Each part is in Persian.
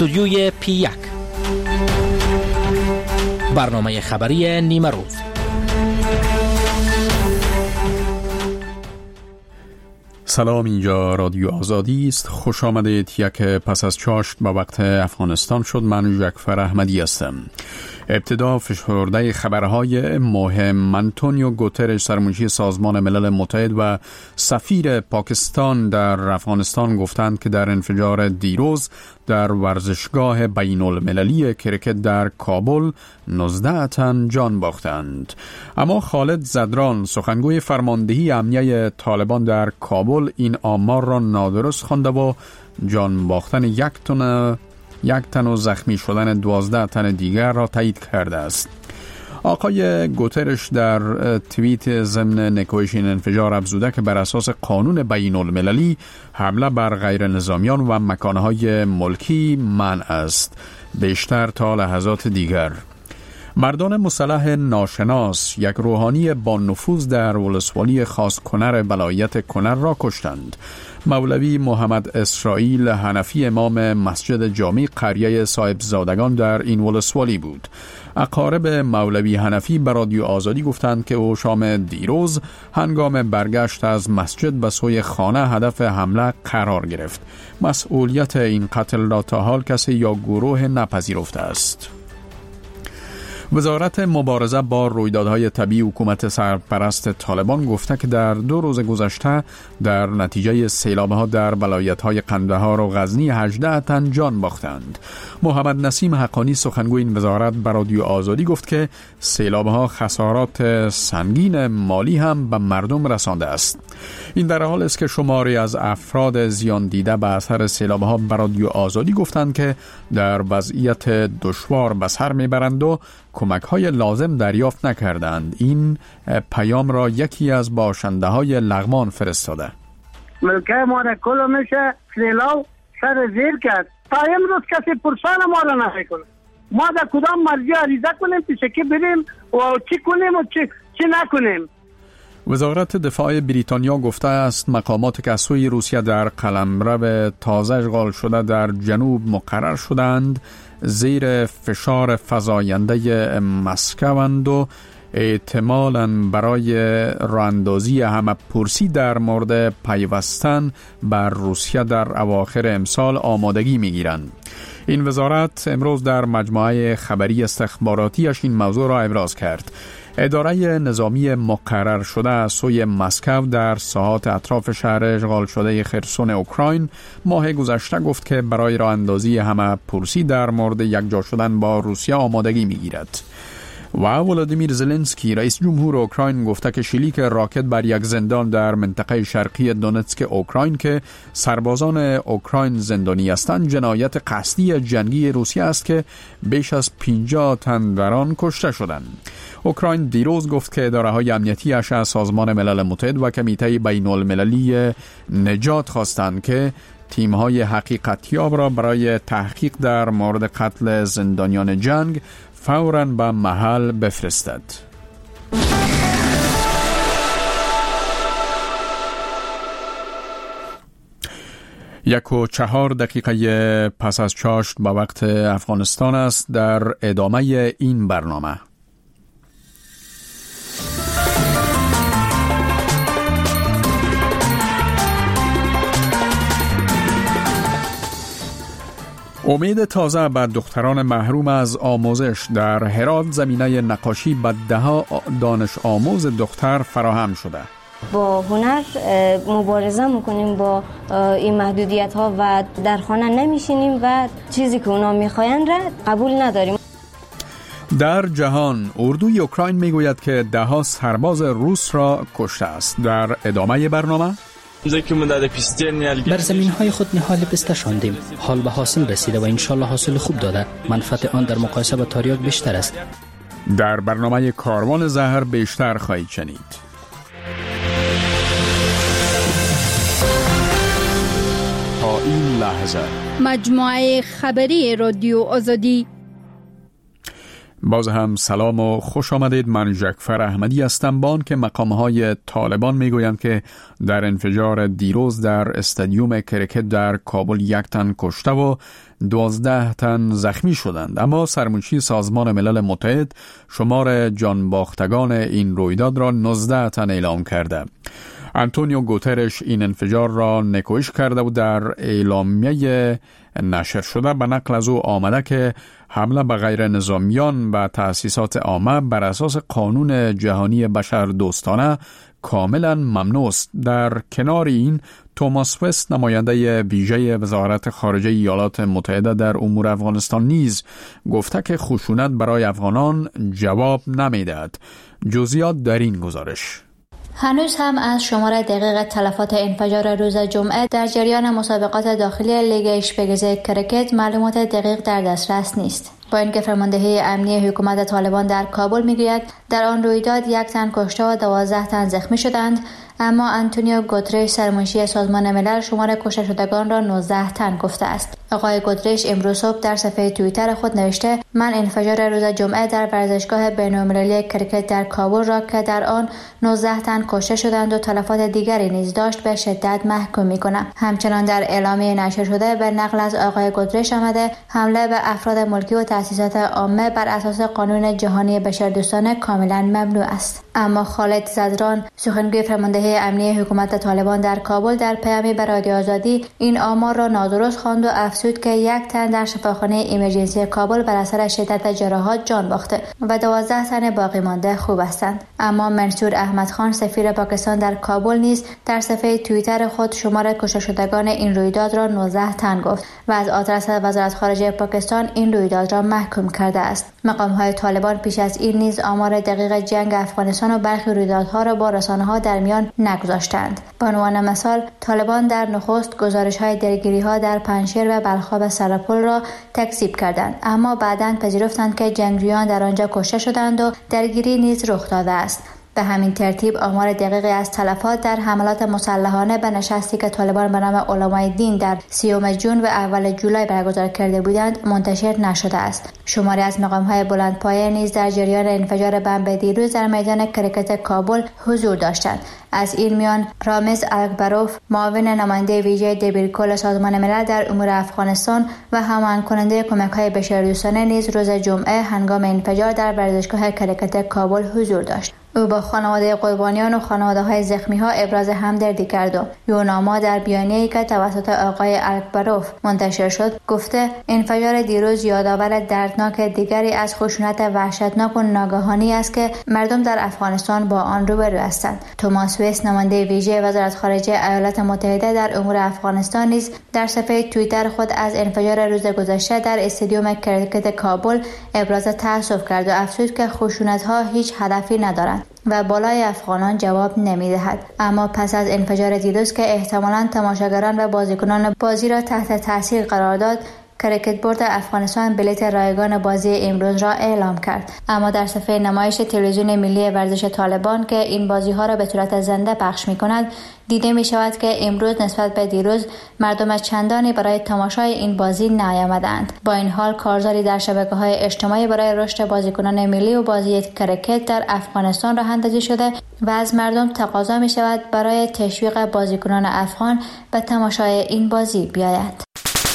استودیوی P1 برنامه خبری نیمه روز. سلام، اینجا رادیو آزادی است. خوش آمدید. یک پس از چاشت با وقت افغانستان شد. من جعفر احمدی هستم. ابتدا فشرده خبرهای مهم. آنتونیو گوترش، سرمنشی سازمان ملل متحد و سفیر پاکستان در افغانستان گفتند که در انفجار دیروز در ورزشگاه بین المللی کرکت در کابل 19 تن جان باختند. اما خالد زدران، سخنگوی فرماندهی امنیه طالبان در کابل، این آمار را نادرست خوانده و جان باختن یک تن و زخمی شدن 12 تن دیگر را تایید کرده است. آقای گوترش در توییت ضمن نکوهش این انفجار افزوده که بر اساس قانون بین المللی حمله بر غیر نظامیان و مکانهای ملکی منع است، بیشتر تا لحظات دیگر. مردان مسلح ناشناس یک روحانی با نفوذ در ولسوالی خاص کنر ولایت کنر را کشتند. مولوی محمد اسرائیل حنفی امام مسجد جامع قریه صاحبزادگان در این ولسوالی بود. اقارب مولوی حنفی به رادیو آزادی گفتند که او شام دیروز هنگام برگشت از مسجد به سوی خانه هدف حمله قرار گرفت. مسئولیت این قتل را تا حال کسی یا گروه نپذیرفته است. وزارت مبارزه با رویدادهای طبیعی حکومت سرپرست طالبان گفته که در 2 روز گذشته در نتیجه سیلاب‌ها در ولایت‌های قندهار و غزنی 18 تن جان باختند. محمد نسیم حقانی، سخنگوی این وزارت، به رادیو آزادی گفت که سیلاب‌ها خسارات سنگین مالی هم به مردم رسانده است. این در حال است که شماری از افراد زیان دیده به اثر سیلاب‌ها به رادیو آزادی گفتند که در وضعیت دشوار به سر میبرند و کمک‌های لازم دریافت نکردند. این پیام را یکی از باشنده‌های لغمان فرستاده. ملکه ما را کل میشه سیلاب سر زیر کرد. تا امروز کسی پرسان ما را نمیکنه. ما در کدام مرجع عریضه کنیم پیش که بریم و چی کنیم و چی نکنیم. وزارت دفاع بریتانیا گفته است مقامات که از سوی روسیه در قلمرو تازه اشغال شده در جنوب مقرر شدند زیر فشار فزاینده مسکوند و احتمالاً برای راه‌اندازی همه‌پرسی در مورد پیوستن بر روسیه در اواخر امسال آمادگی می‌گیرند. این وزارت امروز در مجموعه خبری استخباراتیش این موضوع را ابراز کرد. اداره نظامی مقرر شده از سوی مسکو در ساحات اطراف شهر اشغال شده خرسون اوکراین ماه گذشته گفت که برای راه اندازی همه‌پرسی در مورد یکجا شدن با روسیه آمادگی می‌گیرد. و ولادیمیر زلنسکی، رئیس جمهور اوکراین، گفته که شلیک راکت بر یک زندان در منطقه شرقی دونتسک اوکراین که سربازان اوکراین زندانی هستند جنایت قصدی جنگی روسیه است که بیش از 50 تن در آن کشته شدند. اوکراین دیروز گفت که اداره‌های امنیتی از سازمان ملل متحد و کمیته بین المللی نجات خواستند که تیم‌های حقیقتیاب را برای تحقیق در مورد قتل زندانیان جنگ فوراً به محل بفرستد. 1:04 پس از چاشت با وقت افغانستان است. در ادامه این برنامه امید تازه بر دختران محروم از آموزش. در هرات زمینه نقاشی به 10 دانش آموز دختر فراهم شده. با هنر مبارزه میکنیم با این محدودیت ها و در خانه نمیشینیم و چیزی که اونا میخواین را قبول نداریم. در جهان اردوی اوکراین میگوید که 10 سرباز روس را کشته است. در ادامه برنامه بر زمین‌های خود نهال پسته شاندیم. حال به حاصل رسیده و انشالله حاصل خوب داده. منفعت آن در مقایسه با تریاک بیشتر است. در برنامه کاروان زهر بیشتر خواهید شنید. تا این لحظه مجموعه خبری رادیو آزادی. باز هم سلام و خوش آمدید. من جعفر احمدی هستم. با آن که مقام‌های طالبان میگویند که در انفجار دیروز در استادیوم کرکت در کابل 1 تن کشته و 12 تن زخمی شدند، اما سرمنشی سازمان ملل متحد شمار جانباختگان این رویداد را 19 تن اعلام کرده. آنتونیو گوترش این انفجار را نکوهش کرده و در اعلامیه نشر شده به نقل از او آمده که حمله به غیر نظامیان و تأسیسات عامه بر اساس قانون جهانی بشر دوستانه کاملا ممنوع است. در کنار این توماس وست نماینده ویژه وزارت خارجه ایالات متحده در امور افغانستان نیز گفته که خشونت برای افغانان جواب نمیدهد. جزئیات در این گزارش. هنوز هم از شمار دقیق تلفات انفجار روز جمعه در جریان مسابقات داخلی لیگ اشپگزی کرکت معلومات دقیق در دسترس نیست. با اینکه فرماندهی امنی حکومت طالبان در کابل میگوید در آن رویداد 1 تن کشته و 12 تن زخمی شدند، اما آنتونیو گوترش سرمنشی سازمان ملل شمار کشته شدگان را 19 تن گفته است. آقای گوترش امروز صبح در صفحه توییتر خود نوشته: من انفجار روز جمعه در ورزشگاه بین‌المللی کرکت در کابل را که در آن 19 تن کشته شدند و تلفات دیگری نیز داشت به شدت محکوم می‌کنم. همچنان در اعلامیه نشر شده به نقل از آقای گوترش آمده حمله به افراد ملکی و تأسیسات عامه بر اساس قانون جهانی بشردوستانه کاملا ممنوع است. اما خالد زدران سخنگوی فرماندهی امنی حکومت طالبان در کابل در پیامی به رادیو آزادی این آمار را نادرست خواند و افزود که 1 تن در شفاخانه ایمرجنسی کابل بر اثر شدت جراحات جان باخته و 12 تن باقی مانده خوب هستند. اما منصور احمد خان سفیر پاکستان در کابل نیز در صفحه توییتر خود شمار کشته شدگان این رویداد را 19 تن گفت و از آدرس وزارت خارجه پاکستان این رویداد را محکوم کرده است. مقام‌های طالبان پیش از این نیز آمار دقیق جنگ افغانستان و برخی رویدادها را با رسانه‌ها در میان نگذاشتند. به عنوان مثال طالبان در نخست گزارش‌های درگیری‌ها در پنجشیر و بلخاب سرپل را تکذیب کردند، اما بعداً پذیرفتند که جنگجویان در آنجا کشته شدند و درگیری نیز رخ داده است. به همین ترتیب آمار دقیقی از تلفات در حملات مسلحانه به نشستی که طالبان به نام علمای دین در 30 ژوئن و اول جولای برگزار کرده بودند منتشر نشده است. شماری از مقام‌های بلندپایه نیز در جریان انفجار بمب دیروز در میدان کرکت کابل حضور داشتند. از این میان رامز الکبروف معاون نماینده ویژه دبیرکل سازمان ملل در امور افغانستان و هماهنگ کننده کمک‌های بشردوستانه نیز روز جمعه هنگام انفجار در ورزشگاه کرکت کابل حضور داشت. او با خانواده قربانیان و خانواده‌های زخمی‌ها ابراز همدردی کرد و یوناما در بیانیه‌ای که توسط آقای الکبروف منتشر شد گفته انفجار دیروز یادآور دردناک دیگری از خشونت وحشتناک و ناگهانی است که مردم در افغانستان با آن روبرو هستند. توماس وست نماینده ویژه وزارت خارجه ایالات متحده در امور افغانستان نیز در صفحه توییتر خود از انفجار روز گذشته در استادیوم کرکت کابل ابراز تأسف کرد و افزود که خشونت‌ها هیچ هدفی ندارند و بالای افغانان جواب نمی‌دهد. اما پس از انفجار دیروز که احتمالاً تماشاگران و بازیکنان بازی را تحت تاثیر قرار داد، کرکت بورد افغانستان بلیت رایگان بازی امروز را اعلام کرد. اما در صفحه نمایش تلویزیون ملی ورزش طالبان که این بازی‌ها را به صورت زنده پخش می‌کند دیده می‌شود که امروز نسبت به دیروز مردم از چندانی برای تماشای این بازی نیامدند. با این حال کارزاری در شبکه‌های اجتماعی برای رشد بازیکنان ملی و بازی کرکت در افغانستان راه اندازی شده و از مردم تقاضا می‌شود برای تشویق بازیکنان افغان به تماشای این بازی بیاید.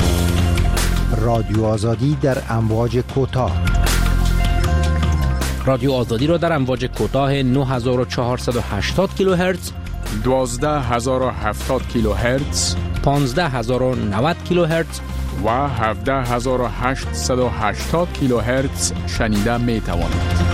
رادیو آزادی در امواج کوتاه. رادیو آزادی را در امواج کوتاه 9480 کیلوهرتز، 12070 کیلوهرتز، 15090 کیلوهرتز و 17880 کیلوهرتز شنیده می توانید.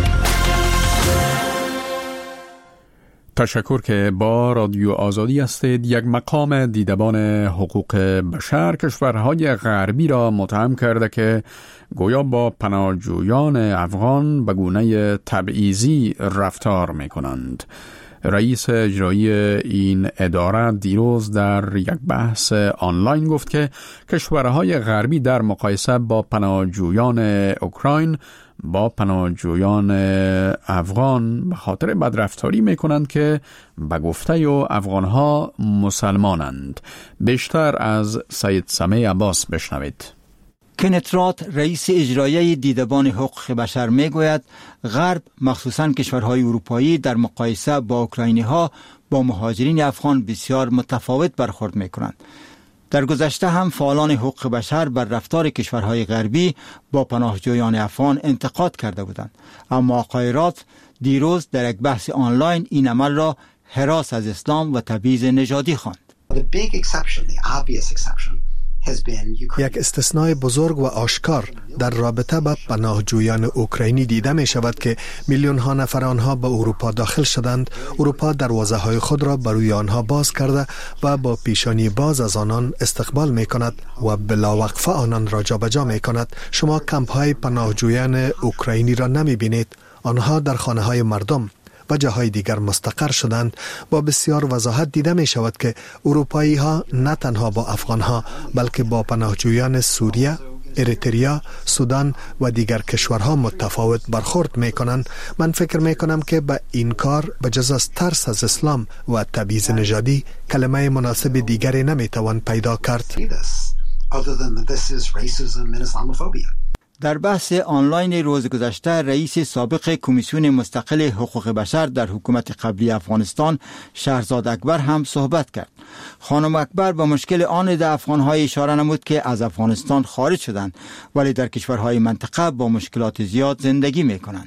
تشکر که با رادیو آزادی هستید. یک مقام دیدبان حقوق بشر کشورهای غربی را متهم کرده که گویا با پناهجویان افغان به گونه تبعیضی رفتار می کنند. رئیس اجرایی این اداره دیروز در یک بحث آنلاین گفت که کشورهای غربی در مقایسه با پناهجویان اوکراین با پناهجویان افغان به خاطر بدرفتاری میکنند که به گفته و افغانها مسلمانند. بیشتر از سید سمیع عباس بشنوید. کنت رات رئیس اجرایی دیدبان حقوق بشر میگوید غرب مخصوصاً کشورهای اروپایی در مقایسه با اوکراینی ها با مهاجرین افغان بسیار متفاوت برخورد میکنند. در گذشته هم فعالان حقوق بشر بر رفتار کشورهای غربی با پناهجویان افغان انتقاد کرده بودند، اما آقای رات دیروز در یک بحث آنلاین این عمل را هراس از اسلام و تبعیض نژادی خواند. یک استثنای بزرگ و آشکار در رابطه با پناهجویان اوکراینی دیده می شود که میلیون ها نفر آنها به اروپا داخل شدند. اروپا دروازه های خود را بروی آنها باز کرده و با پیشانی باز از آنان استقبال می کند و بلاوقفه آنان را جابجا می کند. شما کمپ های پناهجویان اوکراینی را نمی بینید. آنها در خانه های مردم و جاهای دیگر مستقر شدند. با بسیار وضاحت دیده می شود که اروپایی ها نه تنها با افغان ها بلکه با پناهجویان سوریه، اریتریا، سودان و دیگر کشورها متفاوت برخورد می کنند. من فکر می کنم که به این کار بجز از ترس از اسلام و تبعیض نژادی کلمه مناسب دیگری نمی توان پیدا کرد. در بحث آنلاین روز گذشته رئیس سابق کمیسیون مستقل حقوق بشر در حکومت قبلی افغانستان شهرزاد اکبر هم صحبت کرد. خانم اکبر به مشکل آن ده افغان‌های اشاره نمود که از افغانستان خارج شدند ولی در کشورهای منطقه با مشکلات زیاد زندگی می‌کنند.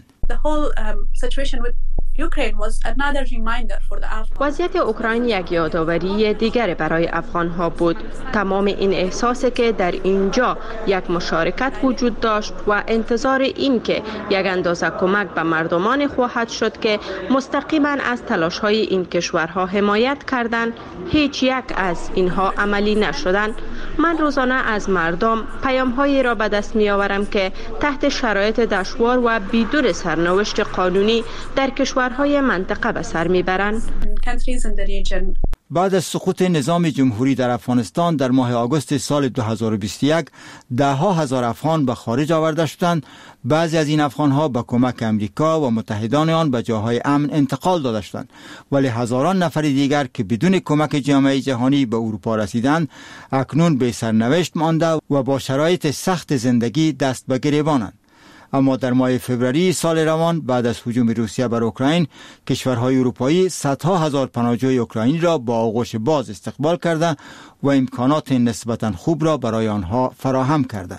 وضعیت اوکراین یک یادآوری دیگر برای افغان‌ها بود. تمام این احساسی که در اینجا یک مشارکت وجود داشت و انتظار این که یک اندازه کمک به مردمان خواهد شد که مستقیما از تلاش‌های این کشورها حمایت کردند، هیچ یک از اینها عملی نشدند. من روزانه از مردم پیام‌هایی را به دست می‌آورم که تحت شرایط دشوار و بدون سرنوشت قانونی در کشورهای منطقه به سر میبرند. بعد از سقوط نظام جمهوری در افغانستان در ماه آگوست سال 2021 ده‌ها هزار افغان به خارج آورده شدند. بعضی از این افغان‌ها با کمک امریکا و متحدان آن به جاهای امن انتقال داده شدند، ولی هزاران نفر دیگر که بدون کمک جامعه جهانی به اروپا رسیدند اکنون به سرنوشت مانده و با شرایط سخت زندگی دست به گریبانند. اما در ماه فوریه سال روان بعد از هجوم روسیه بر اوکراین کشورهای اروپایی صدها هزار پناهجوی اوکراینی را با آغوش باز استقبال کرده و امکانات نسبتاً خوب را برای آنها فراهم کردند.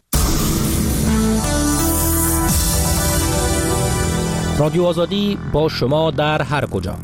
رادیو آزادی با شما در هر کجا.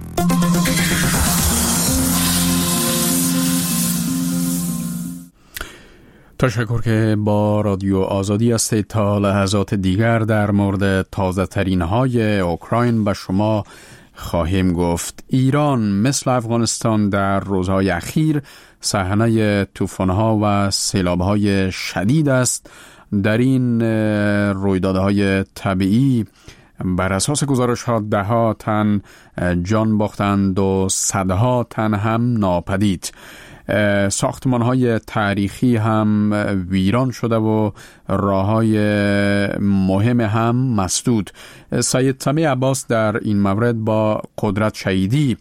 تشکر که با رادیو آزادی هستید. تا لحظات دیگر در مورد تازه ترین های اوکراین به شما خواهیم گفت. ایران مثل افغانستان در روزهای اخیر صحنه طوفان‌ها و سیلاب‌های شدید است. در این رویدادهای طبیعی بر اساس گزارش‌ها ده‌ها تن جان باختند و صدها تن هم ناپدید. ساختمان‌های تاریخی هم ویران شده و راه‌های مهم هم مسدود. سید سمیع عباس در این مورد با قدرت شهیدی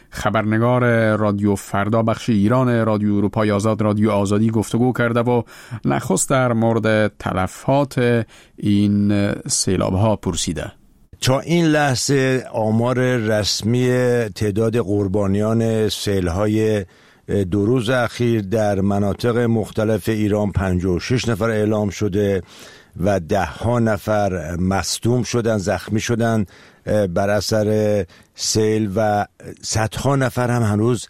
خبرنگار رادیو فردا بخش ایران رادیو اروپای آزاد رادیو آزادی گفتگو کرده و نخست در مورد تلفات این سیلاب‌ها پرسیده. تا این لحظه آمار رسمی تعداد قربانیان سیل‌های 2 روز اخیر در مناطق مختلف ایران 56 نفر اعلام شده و 10 نفر مصدوم شدن، زخمی شدن بر اثر سیل و صدها نفر هم هنوز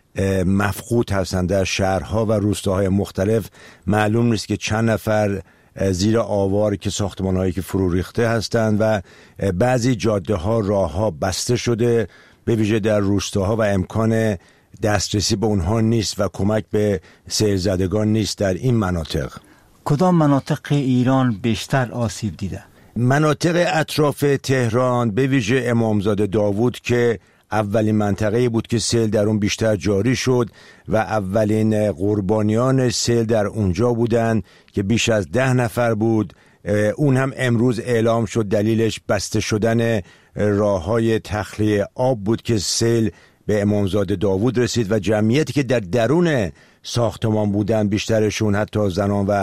مفقود هستند. در شهرها و روستاهای مختلف معلوم نیست که چند نفر زیر آوار که ساختمان‌هایی که فرو ریخته هستند و بعضی جاده‌ها راه‌ها بسته شده به ویژه در روستاها و امکان دسترسی به اونها نیست و کمک به سیل زدگان نیست. در این مناطق کدام مناطق ایران بیشتر آسیب دیده؟ مناطق اطراف تهران به ویژه امامزاده داوود که اولین منطقه بود که سیل در اون بیشتر جاری شد و اولین قربانیان سیل در اونجا بودند که بیش از 10 نفر بود. اون هم امروز اعلام شد. دلیلش بسته شدن راه‌های تخلیه آب بود که سیل به امامزاده داوود رسید و جمعیتی که در درون ساختمان بودن بیشترشون حتی زنان و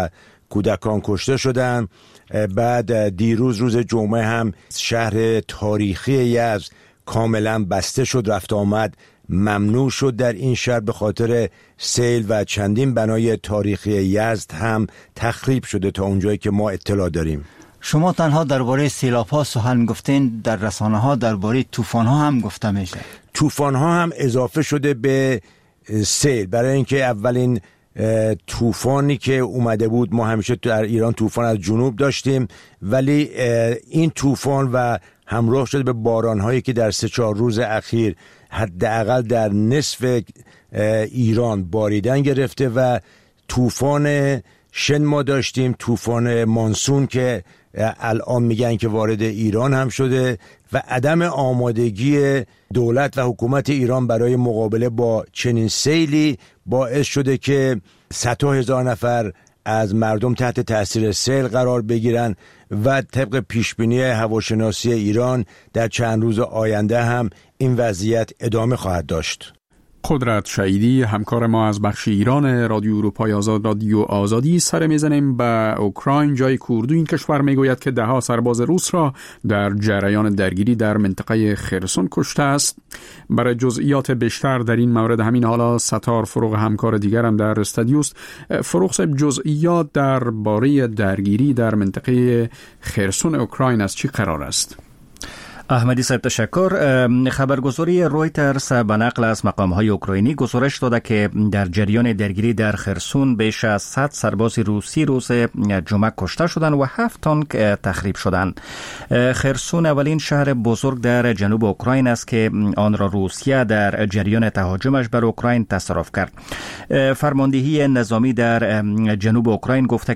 کودکان کشته شدن. بعد دیروز روز جمعه هم شهر تاریخی یزد کاملا بسته شد، رفت آمد ممنوع شد در این شهر به خاطر سیل و چندین بنای تاریخی یزد هم تخریب شده تا اونجایی که ما اطلاع داریم. شما تنها درباره سیلاب‌ها سخن گفتین، در رسانه‌ها درباره طوفان‌ها هم گفته میشه. طوفان‌ها هم اضافه شده به سیل، برای اینکه اولین طوفانی که اومده بود، ما همیشه در ایران طوفان از جنوب داشتیم، ولی این طوفان و همراه شده به باران‌هایی که در 3-4 روز اخیر حداقل در نصف ایران باریدن گرفته و طوفان شن ما داشتیم، طوفان مانسون که الان میگن که وارد ایران هم شده و عدم آمادگی دولت و حکومت ایران برای مقابله با چنین سیلی باعث شده که صدها هزار نفر از مردم تحت تاثیر سیل قرار بگیرن و طبق پیشبینی هواشناسی ایران در چند روز آینده هم این وضعیت ادامه خواهد داشت. قدرت شهیدی همکار ما از بخش ایران رادیو اروپای آزاد رادیو آزادی. سر میزنیم به اوکراین. جای کوردو این کشور میگوید که 10 سرباز روس را در جریان درگیری در منطقه خرسون کشته است. برای جزئیات بیشتر در این مورد همین حالا ستار فروغ همکار دیگرم در استودیوست. فروغ صاحب، جزئیات درباره درگیری در منطقه خرسون اوکراین از چی قرار است؟ احمدی صاحب تشکر. خبرگزاری رویترز به نقل از مقام‌های اوکراینی گزارش داده که در جریان درگیری در خرسون بیش از 100 سرباز روسی روز جمعه کشته شدند و 7 تانک تخریب شدند. خرسون اولین شهر بزرگ در جنوب اوکراین است که آن را روسیه در جریان تهاجمش بر اوکراین تصرف کرد. فرماندهی نظامی در جنوب اوکراین گفته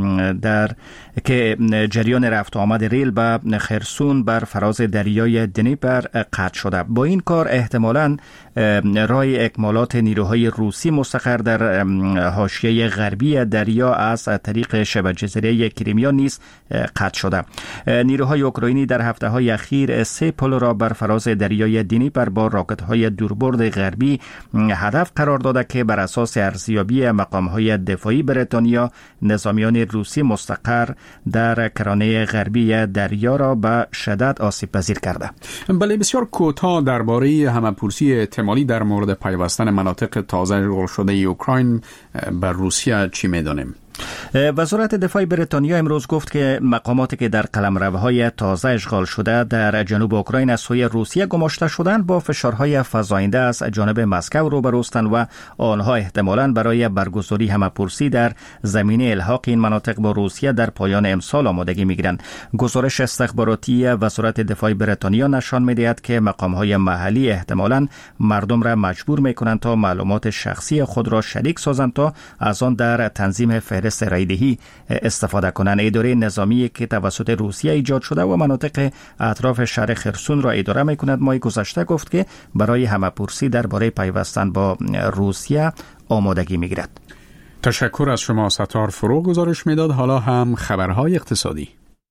که جریان رفت آمد ریل به خرسون بر فراز دریای دنیپر قطع شده. با این کار احتمالاً راه اکمالات نیروهای روسی مستقر در حاشیه غربی دریا از طریق شبه جزیره کریمیا نیز قطع شده. نیروهای اوکراینی در هفته‌های اخیر 3 پل را بر فراز دریای دنیپر با راکت‌های دوربرد غربی هدف قرار داده که بر اساس ارزیابی مقام‌های دفاعی بریتانیا نظامیان روسی مستقر در کرانه غربی دریا را به شدت آسیب پذیر کرده. بله، بسیار کوتاه درباره همه‌پرسی احتمالی در مورد پیوستن مناطق تازه اشغال شده اوکراین بر روسیه چی می‌دانیم؟ وزارت دفاع بریتانیا امروز گفت که مقاماتی که در قلمروهای تازه اشغال شده در جنوب اوکراین از سوی روسیه گماشته شدند با فشارهای فزاینده از جانب مسکو روبروستند و آنها احتمالاً برای برگزاری همه‌پرسی در زمینه الحاق این مناطق با روسیه در پایان امسال آمادگی می‌گیرند. گزارش استخباراتی وزارت دفاع بریتانیا نشان می‌دهد که مقام‌های محلی احتمالاً مردم را مجبور می‌کنند تا معلومات شخصی خود را شریک سازند تا از آن در تنظیم فهرست رایدهی استفاده کنند. اداره نظامی که توسط روسیه ایجاد شده و مناطق اطراف شهر خرسون را اداره می‌کند ماه گذشته گفت که برای همه‌پرسی درباره پیوستن با روسیه آمادگی می‌گیرد. تشکر از شما ستار فروغ گزارش میداد. حالا هم خبرهای اقتصادی.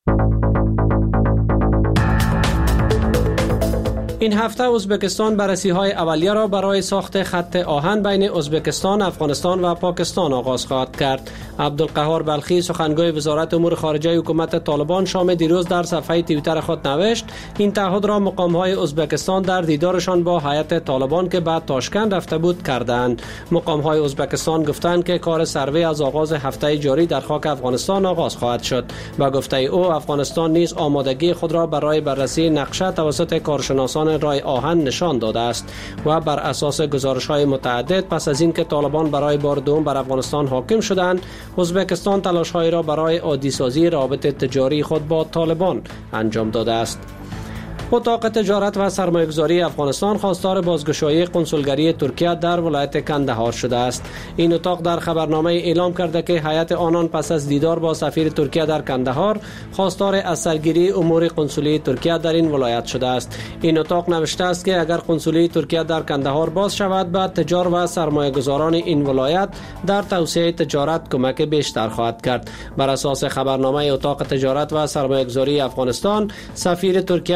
این هفته ازبکستان بررسی‌های اولیه را برای ساخت خط آهن بین ازبکستان، افغانستان و پاکستان آغاز خواهد کرد. عبدالقهار بلخی سخنگوی وزارت امور خارجه حکومت طالبان شام دیروز در صفحه توییتر خود نوشت این تعهد را مقام‌های ازبکستان در دیدارشان با هیئت طالبان که به تاشکند رفته بود کردند. مقام‌های ازبکستان گفتند که کار سروی از آغاز هفته جاری در خاک افغانستان آغاز خواهد شد. با گفته او افغانستان نیز آمادگی خود را برای بررسی نقشه توسط کارشناسان رای آهن نشان داده است و بر اساس گزارش‌های متعدد پس از اینکه طالبان برای بار دوم بر افغانستان حاکم شدند، ازبکستان تلاش‌های را برای عادی‌سازی روابط تجاری خود با طالبان انجام داده است. اتاق تجارت و سرمایه‌گذاری افغانستان خواستار بازگشایی قنسولگری ترکیه در ولایت کندهار شده است. این اتاق در خبرنامه اعلام کرده که هیئت آنان پس از دیدار با سفیر ترکیه در کندهار خواستار از سرگیری امور قنسولی ترکیه در این ولایت شده است. این اتاق نوشته است که اگر قنسولی ترکیه در کندهار باز شود به تجار و سرمایه‌گذاران این ولایت در توسعه تجارت کمک بیشتر خواهد کرد. بر اساس خبرنامه اتاق تجارت و سرمایه‌گذاری افغانستان، سفیر ترکیه وعده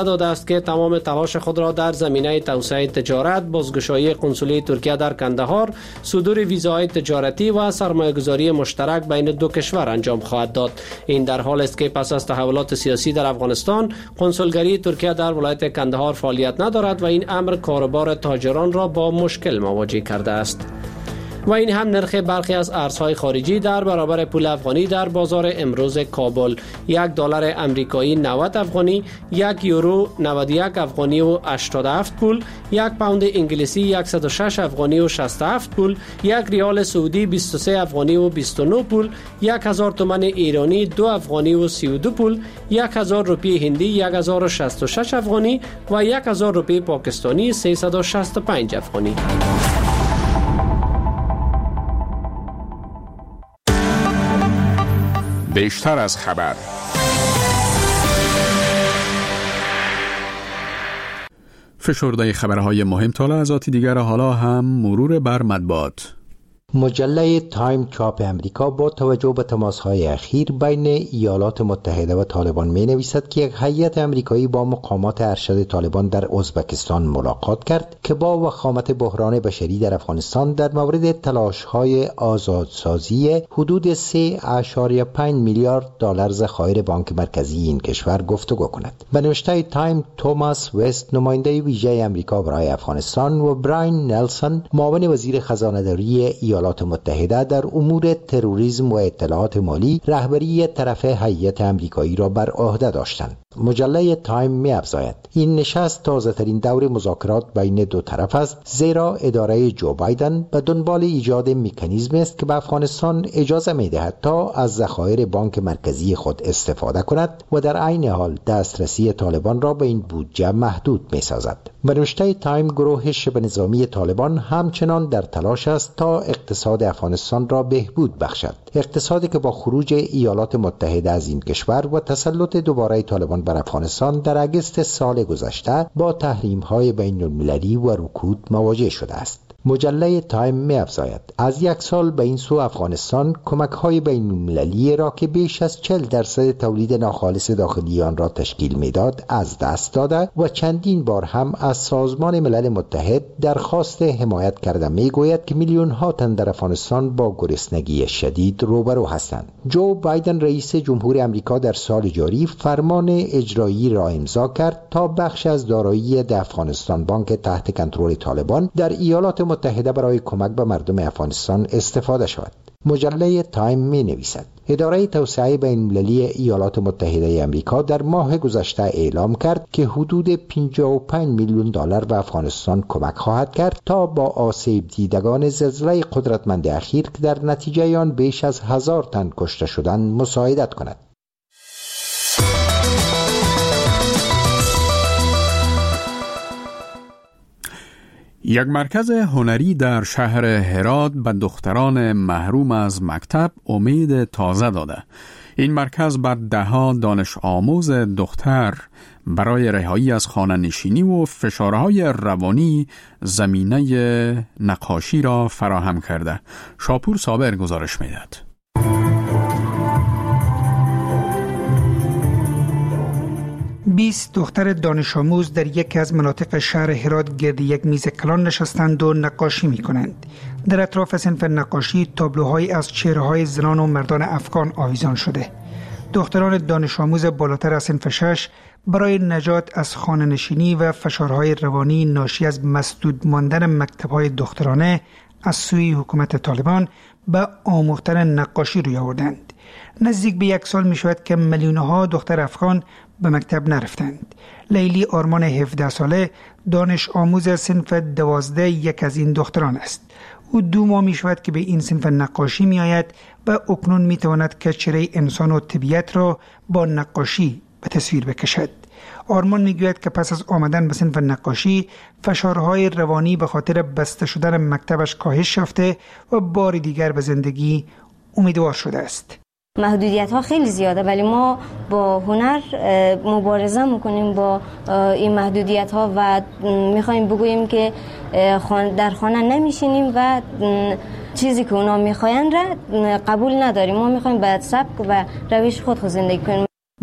داده است که تمام تلاش خود را در زمینه توسعه تجارت، بازگشایی قنسولی ترکیه در کندهار، صدور ویزاهای تجارتی و سرمایه‌گذاری مشترک بین دو کشور انجام خواهد داد. این در حال است که پس از تحولات سیاسی در افغانستان، قنسولگری ترکیه در ولایت کندهار فعالیت ندارد و این امر کاروبار تاجران را با مشکل مواجه کرده است. و این هم نرخ برخی از ارزهای خارجی در برابر پول افغانی در بازار امروز کابل: $1 امریکایی 90 افغانی، €1 91 افغانی و 87 پول، یک پوند انگلیسی 106 افغانی و 67 پول، یک ریال سعودی 23 افغانی و 29 پول، 1000 تومان ایرانی 2 افغانی و 32 پول، 1000 روپیه هندی 1066 افغانی و 1000 روپیه پاکستانی 365 افغانی. بیشتر از خبر. فشرده خبرهای مهم تا لحظاتی دیگر. حالا هم مرور بر مطبوعات. مجله تایم چاپ امریکا با توجه به تماس‌های اخیر بین ایالات متحده و طالبان می‌نویسد که یک هیئت امریکایی با مقامات ارشد طالبان در ازبکستان ملاقات کرد که با وخامت بحران بشری در افغانستان در مورد تلاش‌های آزادسازی حدود 3.5 میلیارد دلار ذخایر بانک مرکزی این کشور گفتگو کند. به نوشته تایم، توماس وست، نماینده ویژه امریکا برای افغانستان، و براین نلسون، معاون وزیر خزانه‌داری ایالات متحده در امور تروریسم و اطلاعات مالی، رهبری طرف هیئت امریکایی را بر عهده داشتند. مجله تایم می‌افزاید این نشست تازه‌ترین دور مذاکرات بین دو طرف است، زیرا اداره جو بایدن به دنبال ایجاد مکانیزمی است که به افغانستان اجازه می‌دهد تا از ذخایر بانک مرکزی خود استفاده کند و در عین حال دسترسی طالبان را به این بودجه محدود می‌سازد. به نوشته تایم، گروه شبه نظامی طالبان همچنان در تلاش است تا اقتصاد افغانستان را بهبود بخشد، اقتصادی که با خروج ایالات متحده از این کشور و تسلط دوباره طالبان بر افغانستان در اگست سال گذشته با تحریم‌های بین‌المللی و رکود مواجه شده است. مجله تایم می‌افزاید از یک سال به این سو افغانستان کمک‌های بین‌المللی را که بیش از 40% تولید ناخالص داخلی آن را تشکیل می‌داد از دست داده و چندین بار هم از سازمان ملل متحد درخواست حمایت کرده می‌گوید که میلیون‌ها تن در افغانستان با گرسنگی شدید روبرو هستند. جو بایدن رئیس جمهور آمریکا در سال جاری فرمان اجرایی را امضا کرد تا بخش از دارایی افغانستان بانک تحت کنترل طالبان در ایالات متحده برای کمک به مردم افغانستان استفاده شود. مجله تایم می نویسد اداره توسعه بین‌المللی ایالات متحده آمریکا در ماه گذشته اعلام کرد که حدود 55 میلیون دلار به افغانستان کمک خواهد کرد تا با آسیب دیدگان زلزله قدرتمند اخیر که در نتیجه آن بیش از 1000 تن کشته شدند مساعدت کند. یک مرکز هنری در شهر هرات به دختران محروم از مکتب امید تازه داده. این مرکز بر دهها دانش آموز دختر برای رهایی از خانه نشینی و فشارهای روانی زمینه نقاشی را فراهم کرده. شاپور صابر گزارش می‌دهد. 20 دختر دانش آموز در یکی از مناطق شهر هرات گرد یک میز کلان نشستند و نقاشی می کنند. در اطراف صنف نقاشی تابلوهایی از چهره‌های زنان و مردان افغان آویزان شده. دختران دانش آموز بالاتر از صنف 6 برای نجات از خانه نشینی و فشارهای روانی ناشی از مسدود ماندن مکتب‌های دخترانه از سوی حکومت طالبان به آموختن نقاشی روی آوردند. نزدیک به یک سال می شود که میلیون‌ها دختر افغان به مکتب نرفتند. لیلی آرمان 17 ساله دانش آموز صنف 12 یک از این دختران است. او 2 ماه می شود که به این صنف نقاشی می آید و اکنون می تواند که چهره انسان و طبیعت را با نقاشی به تصویر بکشد. آرمان می گوید که پس از آمدن به صنف نقاشی فشارهای روانی به خاطر بسته شدن مکتبش کاهش یافته و بار دیگر به زندگی امیدوار شده است. محدودیت ها خیلی زیاده ولی ما با هنر مبارزه میکنیم با این محدودیت ها و میخوایم بگوییم که در خانه نمیشینیم و چیزی که اونا میخواین را قبول نداریم. ما میخوایم به سبک و روش خود زندگی کنیم.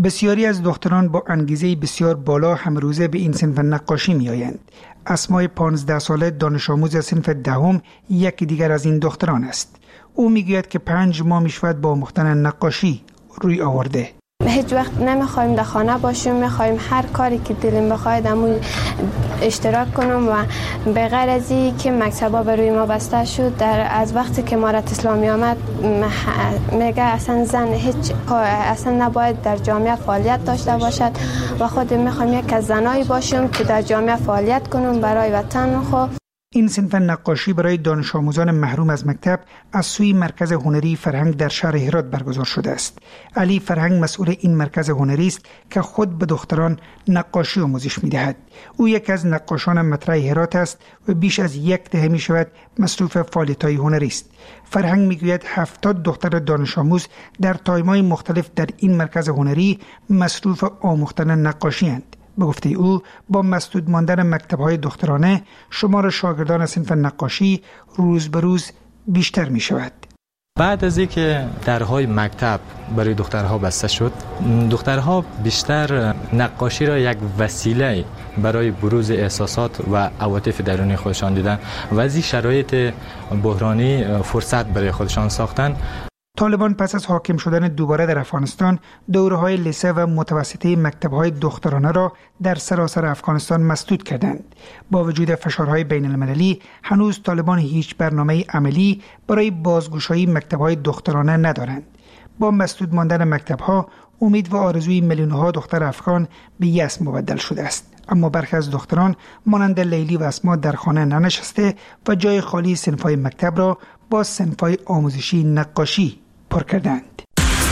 بسیاری از دختران با انگیزه بسیار بالا همروزه به این صنف نقاشی می آیند. اسمای 15 ساله دانش آموز صنف دهم یکی دیگر از این دختران است. او میگوید که 5 ماه میشود با آموختن نقاشی روی آورده. هیچ وقت نمیخوایم در خانه باشیم، میخوایم هر کاری که دلم بخواید امون اشتراک کنم و به غیر از این که مکتبا به روی ما بسته شد، از وقتی که امارت اسلامی آمد میگه اصلا زن اصلا نباید در جامعه فعالیت داشته باشد و خود میخوایم یک از زنایی باشیم که در جامعه فعالیت کنم برای وطن خود. این صنف نقاشی برای دانش آموزان محروم از مکتب از سوی مرکز هنری فرهنگ در شهر هرات برگزار شده است. علی فرهنگ مسئول این مرکز هنری است که خود به دختران نقاشی آموزش می‌دهد. او یکی از نقاشان مطرح هرات است و بیش از 10 دهه می‌شود مصروف فعالیت‌های هنری است. فرهنگ می‌گوید 70 دختر دانش آموز در تایم‌های مختلف در این مرکز هنری مصروف آموختن نقاشی اند. به گفته او با مسدود ماندن مکتب‌های دخترانه شمار شاگردان صنف نقاشی روز به روز بیشتر می شود. بعد از اینکه درهای مکتب برای دخترها بسته شد، دخترها بیشتر نقاشی را یک وسیله برای بروز احساسات و عواطف درونی خودشان دیدن و از این شرایط بحرانی فرصت برای خودشان ساختن. طالبان پس از حاکم شدن دوباره در افغانستان دوره‌های لیسه و متوسطه مکتب‌های دخترانه را در سراسر افغانستان مسدود کردند. با وجود فشارهای بین المللی هنوز طالبان هیچ برنامه عملی برای بازگشایی مکتب‌های دخترانه ندارند. با مسدود ماندن مکتب‌ها امید و آرزوی میلیون‌ها دختر افغان به یأس مبدل شده است. اما برخی از دختران مانند لیلی و اسما در خانه ننشسته و جای خالی صنف‌های مکتب را با صنف‌های آموزشی نقاشی پر کردند.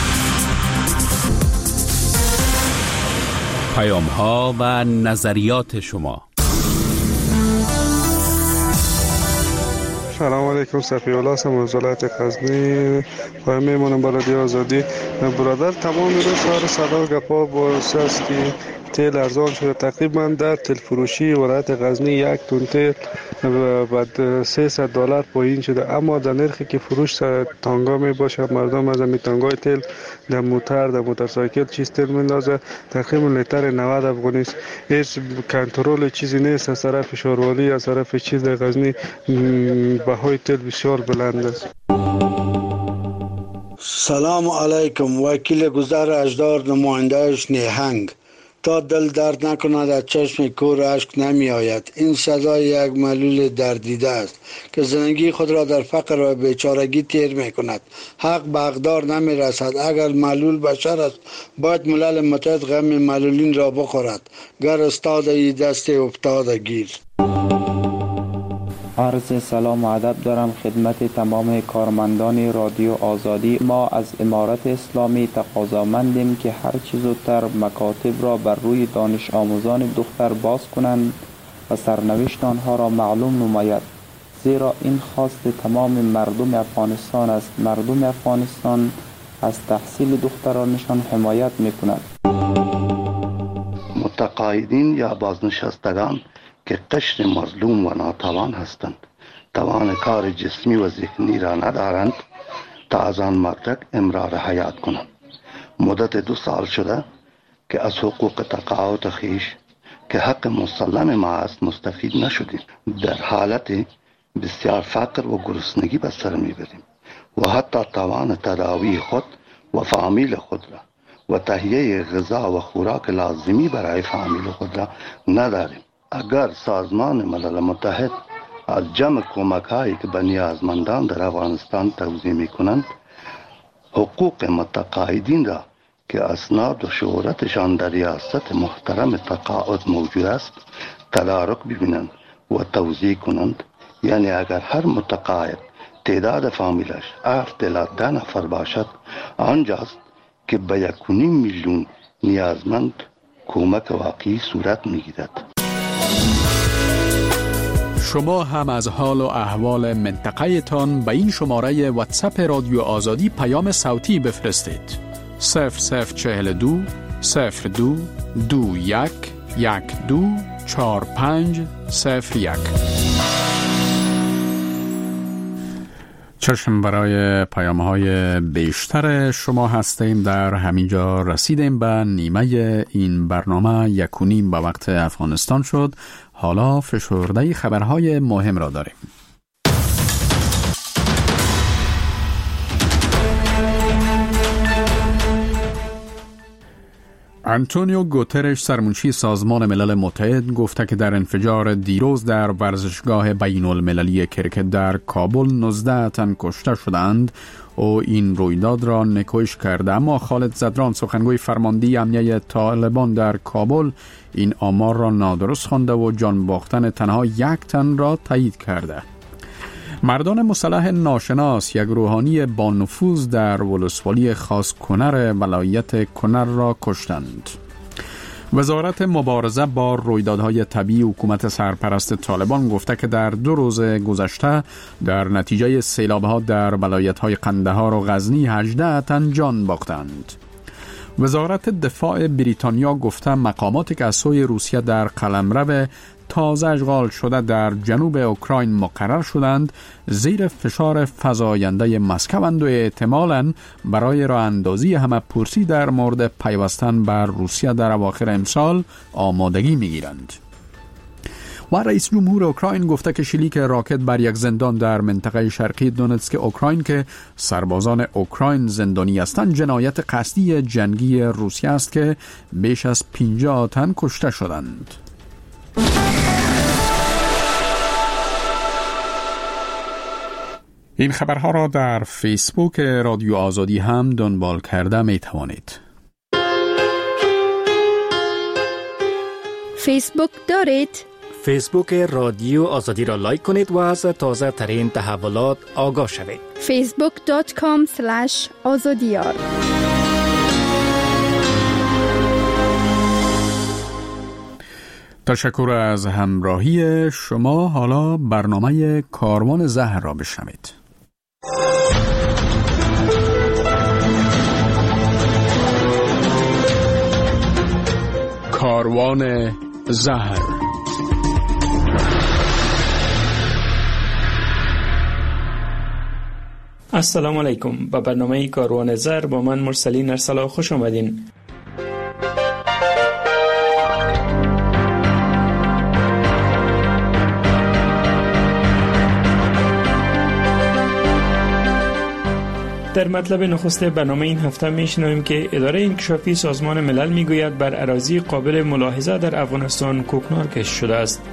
پیام‌ها و نظریات شما. سلام علیکم، صفی الله هستم از ولایت غزنی. پایم میمونم برای آزادی. برادر تمام روز سر صدا گپا باعث است که تیل ارزان شده. تقریبا در تیل فروشی ولایت غزنی 1 تن تیل بعد $300 پایین شده، اما در نرخی که فروش تانگا می باشه مردم از این تانگای تیل در موتورسایکل چیز تیل میندازه. تقریبا لیتر 90 افغانی است. هیچ کنترل چیزی نیست از طرف شاروالی، از طرف چیز در غزنی بهای تیل بسیار بلند است. سلام علیکم، وکیل گذر اجدار، نمایندهش نیهنگ. تا دل درد نکند از چشم کور اشک نمی آید. این سزای یک معلول دردیده است که زندگی خود را در فقر و بیچارگی تیر می کند. حق به حقدار نمی رسد. اگر معلول بشر است باید ملل متحد غم معلولین را بخورد. گر استاده ای دست افتاده گیر. عرض سلام و ادب دارم خدمت تمام کارمندان رادیو آزادی. ما از امارت اسلامی تقاضامندیم که هر چه زودتر مکاتب را بر روی دانش آموزان دختر باز کنند و سرنوشت آنها را معلوم نماید، زیرا این خواست تمام مردم افغانستان است. مردم افغانستان از تحصیل دخترانشان حمایت می‌کند. متقاعدین یا بازنشستگان که قشر مظلوم و ناتوان هستند، توان کار جسمی و ذهنی را ندارند تا از آن مدرک امرار حیات کنند. مدت 2 سال شده که از حقوق تقاعد خویش که حق مسلم ما است مستفید نشدیم. در حالت بسیار فقر و گرسنگی به سر میبریم و حتی توان تداوی خود و فامیل خود را و تهیه غذا و خوراک لازمی برای فامیل خود را نداریم. اگر سازمان ملل متحد از جمع کمک‌هایی که به نیازمندان در افغانستان توزیع می‌کنند حقوق متقاعدین را که اسناد و شهرتشان در ریاست محترم تقاعد موجود است تدارک ببینند و توزیع کنند، یعنی اگر هر متقاعد تعداد فامیلش 7 الی 10 نفر باشد، آنجاست که به 1.5 میلیون نیازمند کمک واقعی صورت می‌گیرد. شما هم از حال و احوال منطقه تان به این شماره واتساپ رادیو آزادی پیام صوتی بفرستید. 0042 02 21 12 45 01. چشم برای پیام‌های بیشتر شما هستیم. در همینجا رسیدیم به نیمه این برنامه 1:30 به وقت افغانستان شد. حالا فشرده خبرهای مهم را داریم. آنتونیو گوترش سرمنشی سازمان ملل متحد گفته که در انفجار دیروز در ورزشگاه بین المللی کرکت در کابل 19 تن کشته شدند و این رویداد را نکوهش کرده، اما خالد زدران سخنگوی فرمانده امنیه طالبان در کابل این آمار را نادرست خوانده و جان باختن تنها 1 تن را تایید کرده. مردان مسلح ناشناس یک روحانی با نفوذ در ولسوالی خاص کنر ولایت کنر را کشتند. وزارت مبارزه با رویدادهای طبیعی حکومت سرپرست طالبان گفته که در 2 روز گذشته در نتیجه سیلاب‌ها در ولایت‌های قندهار و غزنی 18 تن جان باختند. وزارت دفاع بریتانیا گفته مقاماتی که از سوی روسیه در قلمرو تازه اشغال شده در جنوب اوکراین مقرر شدند زیر فشار فزاینده مسکوند و احتمالاً برای راه اندازی همه‌پرسی در مورد پیوستن بر روسیه در اواخر امسال آمادگی می‌گیرند. و رئیس جمهور اوکراین گفته که شلیک راکت بر یک زندان در منطقه شرقی دونتسک اوکراین که سربازان اوکراین زندانی هستند جنایت قصدی جنگی روسیه است که بیش از 50 تن کشته شدند. این خبرها را در فیسبوک رادیو آزادی هم دنبال کرده می توانید. فیسبوک دارید؟ فیسبوک رادیو آزادی را لایک کنید و از تازه ترین تحولات آگاه شوید. facebook.com/azadiyar. تشکر از همراهی شما. حالا برنامه کاروان زهر را بشنوید. کاروان زهر. السلام علیکم. به برنامه کاروان زهر با من مرسلین ارسلا خوش آمدین. در مطلب نخست برنامه این هفته میشنویم که اداره انکشافی سازمان ملل میگوید بر اراضی قابل ملاحظه در افغانستان کوکنار کشت شده است.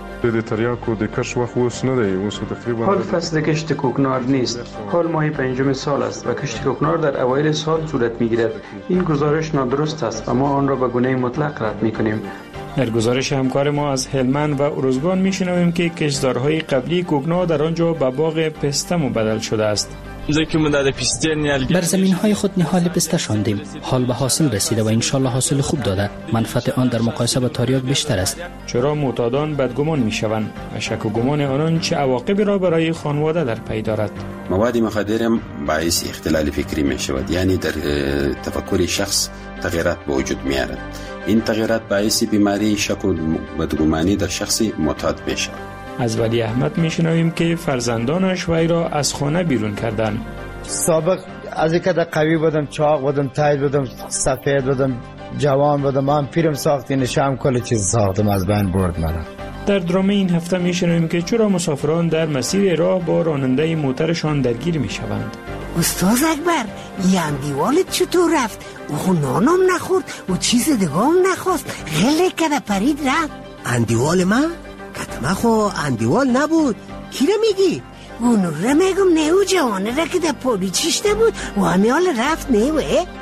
حال فصل کشت کوکنار نیست. حال ماه 5 سال است و کشت کوکنار در اوایل سال صورت میگیرد. این گزارش نادرست است و ما آن را به گونه مطلق رد میکنیم. در گزارش همکار ما از هلمند و ارزگان میشنویم که کشتزارهای قبلی کوکنار در آنجا به باغ پسته مبدل شده است. بر زمین‌های خود نهال پسته شاندیم. حال به حاصل رسیده و انشالله حاصل خوب داده. منفعت آن در مقایسه با تریاک بیشتر است. چرا معتادان بدگمان میشوند و شک و گمان آنان چه عواقبی را برای خانواده در پی دارد؟ مواد مخدر باعث اختلال فکری می شود، یعنی در تفکر شخص تغییرات به وجود می آورد. این تغییرات باعث بیماری شک و بدگمانی در شخص معتاد می شود. از ولی احمد میشنویم که فرزندانش وی را از خانه بیرون کردند. سابق از اینکه قوی بودم، چاق بودم، تایید بودم، سفید بودم، جوان بودم، من پیرم ساختی نشام کل چیز ساختم از بین برد مرا. در درام این هفته میشنویم که چرا مسافران در مسیر راه با راننده موترشان درگیر میشوند. استاد اکبر، این اندیوالت چطور رفت؟ او نانم نخورد و چیز دیگه هم نخواست، خیلی کده پرید رفت. اندیوال من؟ کتمه خو اندیوال نبود. کی را میگی؟ اون را میگم نیو جوانه را که در پولی چیشته بود و همیال رفت نیوه.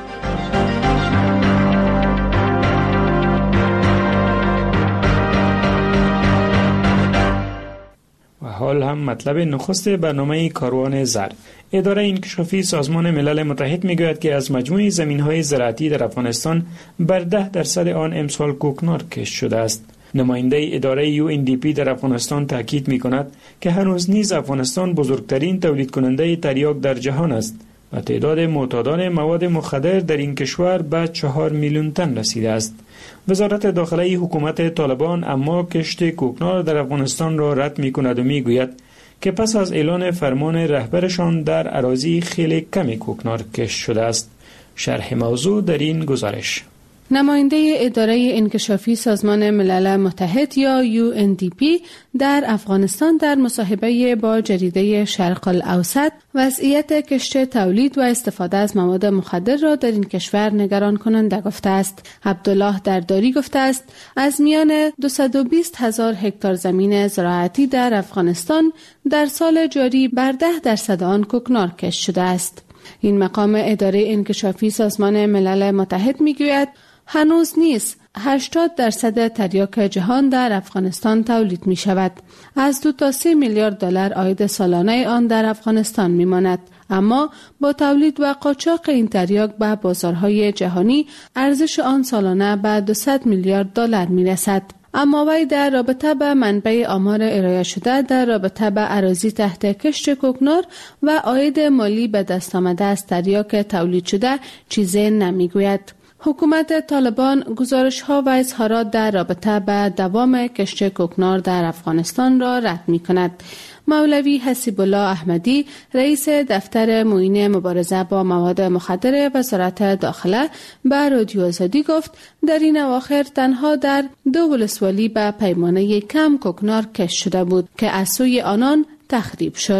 و حال هم مطلب نخست برنامه کاروان زر. اداره انکشافی سازمان ملل متحد میگوید که از مجموع زمین‌های زراعتی در افغانستان بر 10% آن امسال کوکنار کشت شده است. نماینده اداره UNDP در افغانستان تاکید می‌کند که هنوز نیز افغانستان بزرگترین تولید کننده تریاک در جهان است و تعداد معتادان مواد مخدر در این کشور به 4 میلیون تن رسیده است. وزارت داخلی حکومت طالبان اما کشت کوکنار در افغانستان را رد می‌کند و می‌گوید که پس از اعلان فرمان رهبرشان در اراضی خیلی کمی کوکنار کشت شده است. شرح موضوع در این گزارش. نماینده اداره انکشافی سازمان ملل متحد یا UNDP در افغانستان در مصاحبه با جریده شرق الاوسط وضعیت کشت تولید و استفاده از مواد مخدر را در این کشور نگران کننده گفته است. عبدالله درداری گفته است از میان 220,000 هکتار زمین زراعتی در افغانستان در سال جاری بر 10% آن کوکنار کشت شده است. این مقام اداره انکشافی سازمان ملل متحد میگوید هنوز نیست 80% تریاک جهان در افغانستان تولید می شود. از 2 تا 3 میلیارد دلار عاید سالانه آن در افغانستان می ماند. اما با تولید و قاچاق این تریاک به بازارهای جهانی ارزش آن سالانه به 200 میلیارد دلار می رسد. اما وی در رابطه به منبع آمار ارائه شده در رابطه به اراضی تحت کشت کوکنار و عاید مالی به دست آمده از تریاک تولید شده چیزی نمیگوید. حکومت طالبان گزارش‌ها و اظهارات در رابطه به دوام کشت کوکنار در افغانستان را رد می‌کند. مولوی حسیب الله احمدی رئیس دفتر معین مبارزه با مواد مخدر وزارت داخله به رادیو آزادی گفت در این اواخر تنها در 2 ولسوالی به پیمانه کم کوکنار کشت شده بود که از سوی آنان تخریب شد.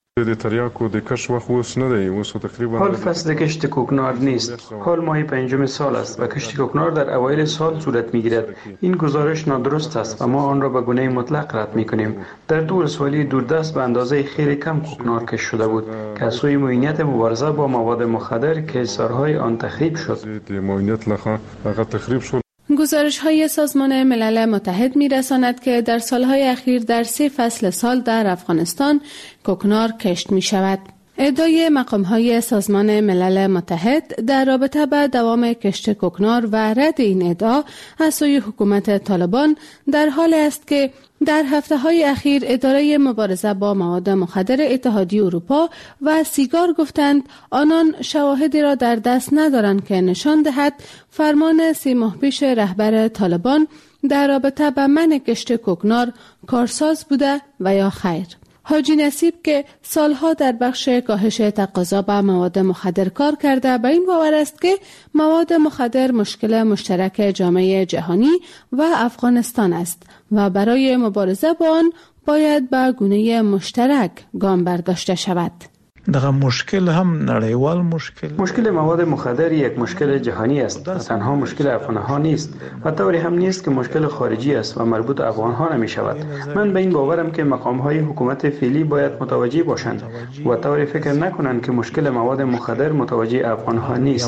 حال فصل کشت کوکنار نیست. حال ماه 5 سال است و کشت کوکنار در اوایل سال صورت میگیرد. این گزارش نادرست است و ما آن را به گونه مطلق رد میکنیم. در 2 ولسوالی دوردست به اندازه خیلی کم کوکنار کشت شده بود که از سوی معینیت مبارزه با مواد مخدر که حصارهای آن تخریب شد. گزارش‌های سازمان ملل متحد می‌رساند که در سالهای اخیر در 3 فصل سال در افغانستان کوکنار کشت می‌شود. ادعای مقام‌های سازمان ملل متحد در رابطه با دوام کشت کوکنار و رد این ادعا از سوی حکومت طالبان در حال است که در هفته‌های اخیر اداره مبارزه با مواد مخدر اتحادیه اروپا و سیگار گفتند آنان شواهدی را در دست ندارند که نشان دهد فرمان 3 ماه پیش رهبر طالبان در رابطه با منع کشت کوکنار کارساز بوده و یا خیر. حاجی نصیب که سالها در بخش کاهش تقاضا به مواد مخدر کار کرده به این باور است که مواد مخدر مشکل مشترک جامعه جهانی و افغانستان است و برای مبارزه با آن باید به گونه مشترک گام برداشته شود. دغه مشکل هم نړیوال مشکل مواد مخدر یک مشکل جهانی است و تنها مشکل افغانها نیست و طوری هم نیست که مشکل خارجی است و مربوط افغانها نمی شود. من به این باورم که مقام‌های حکومت فعلی باید متوجه باشند و طوری فکر نکنند که مشکل مواد مخدر متوجه افغانها نیست.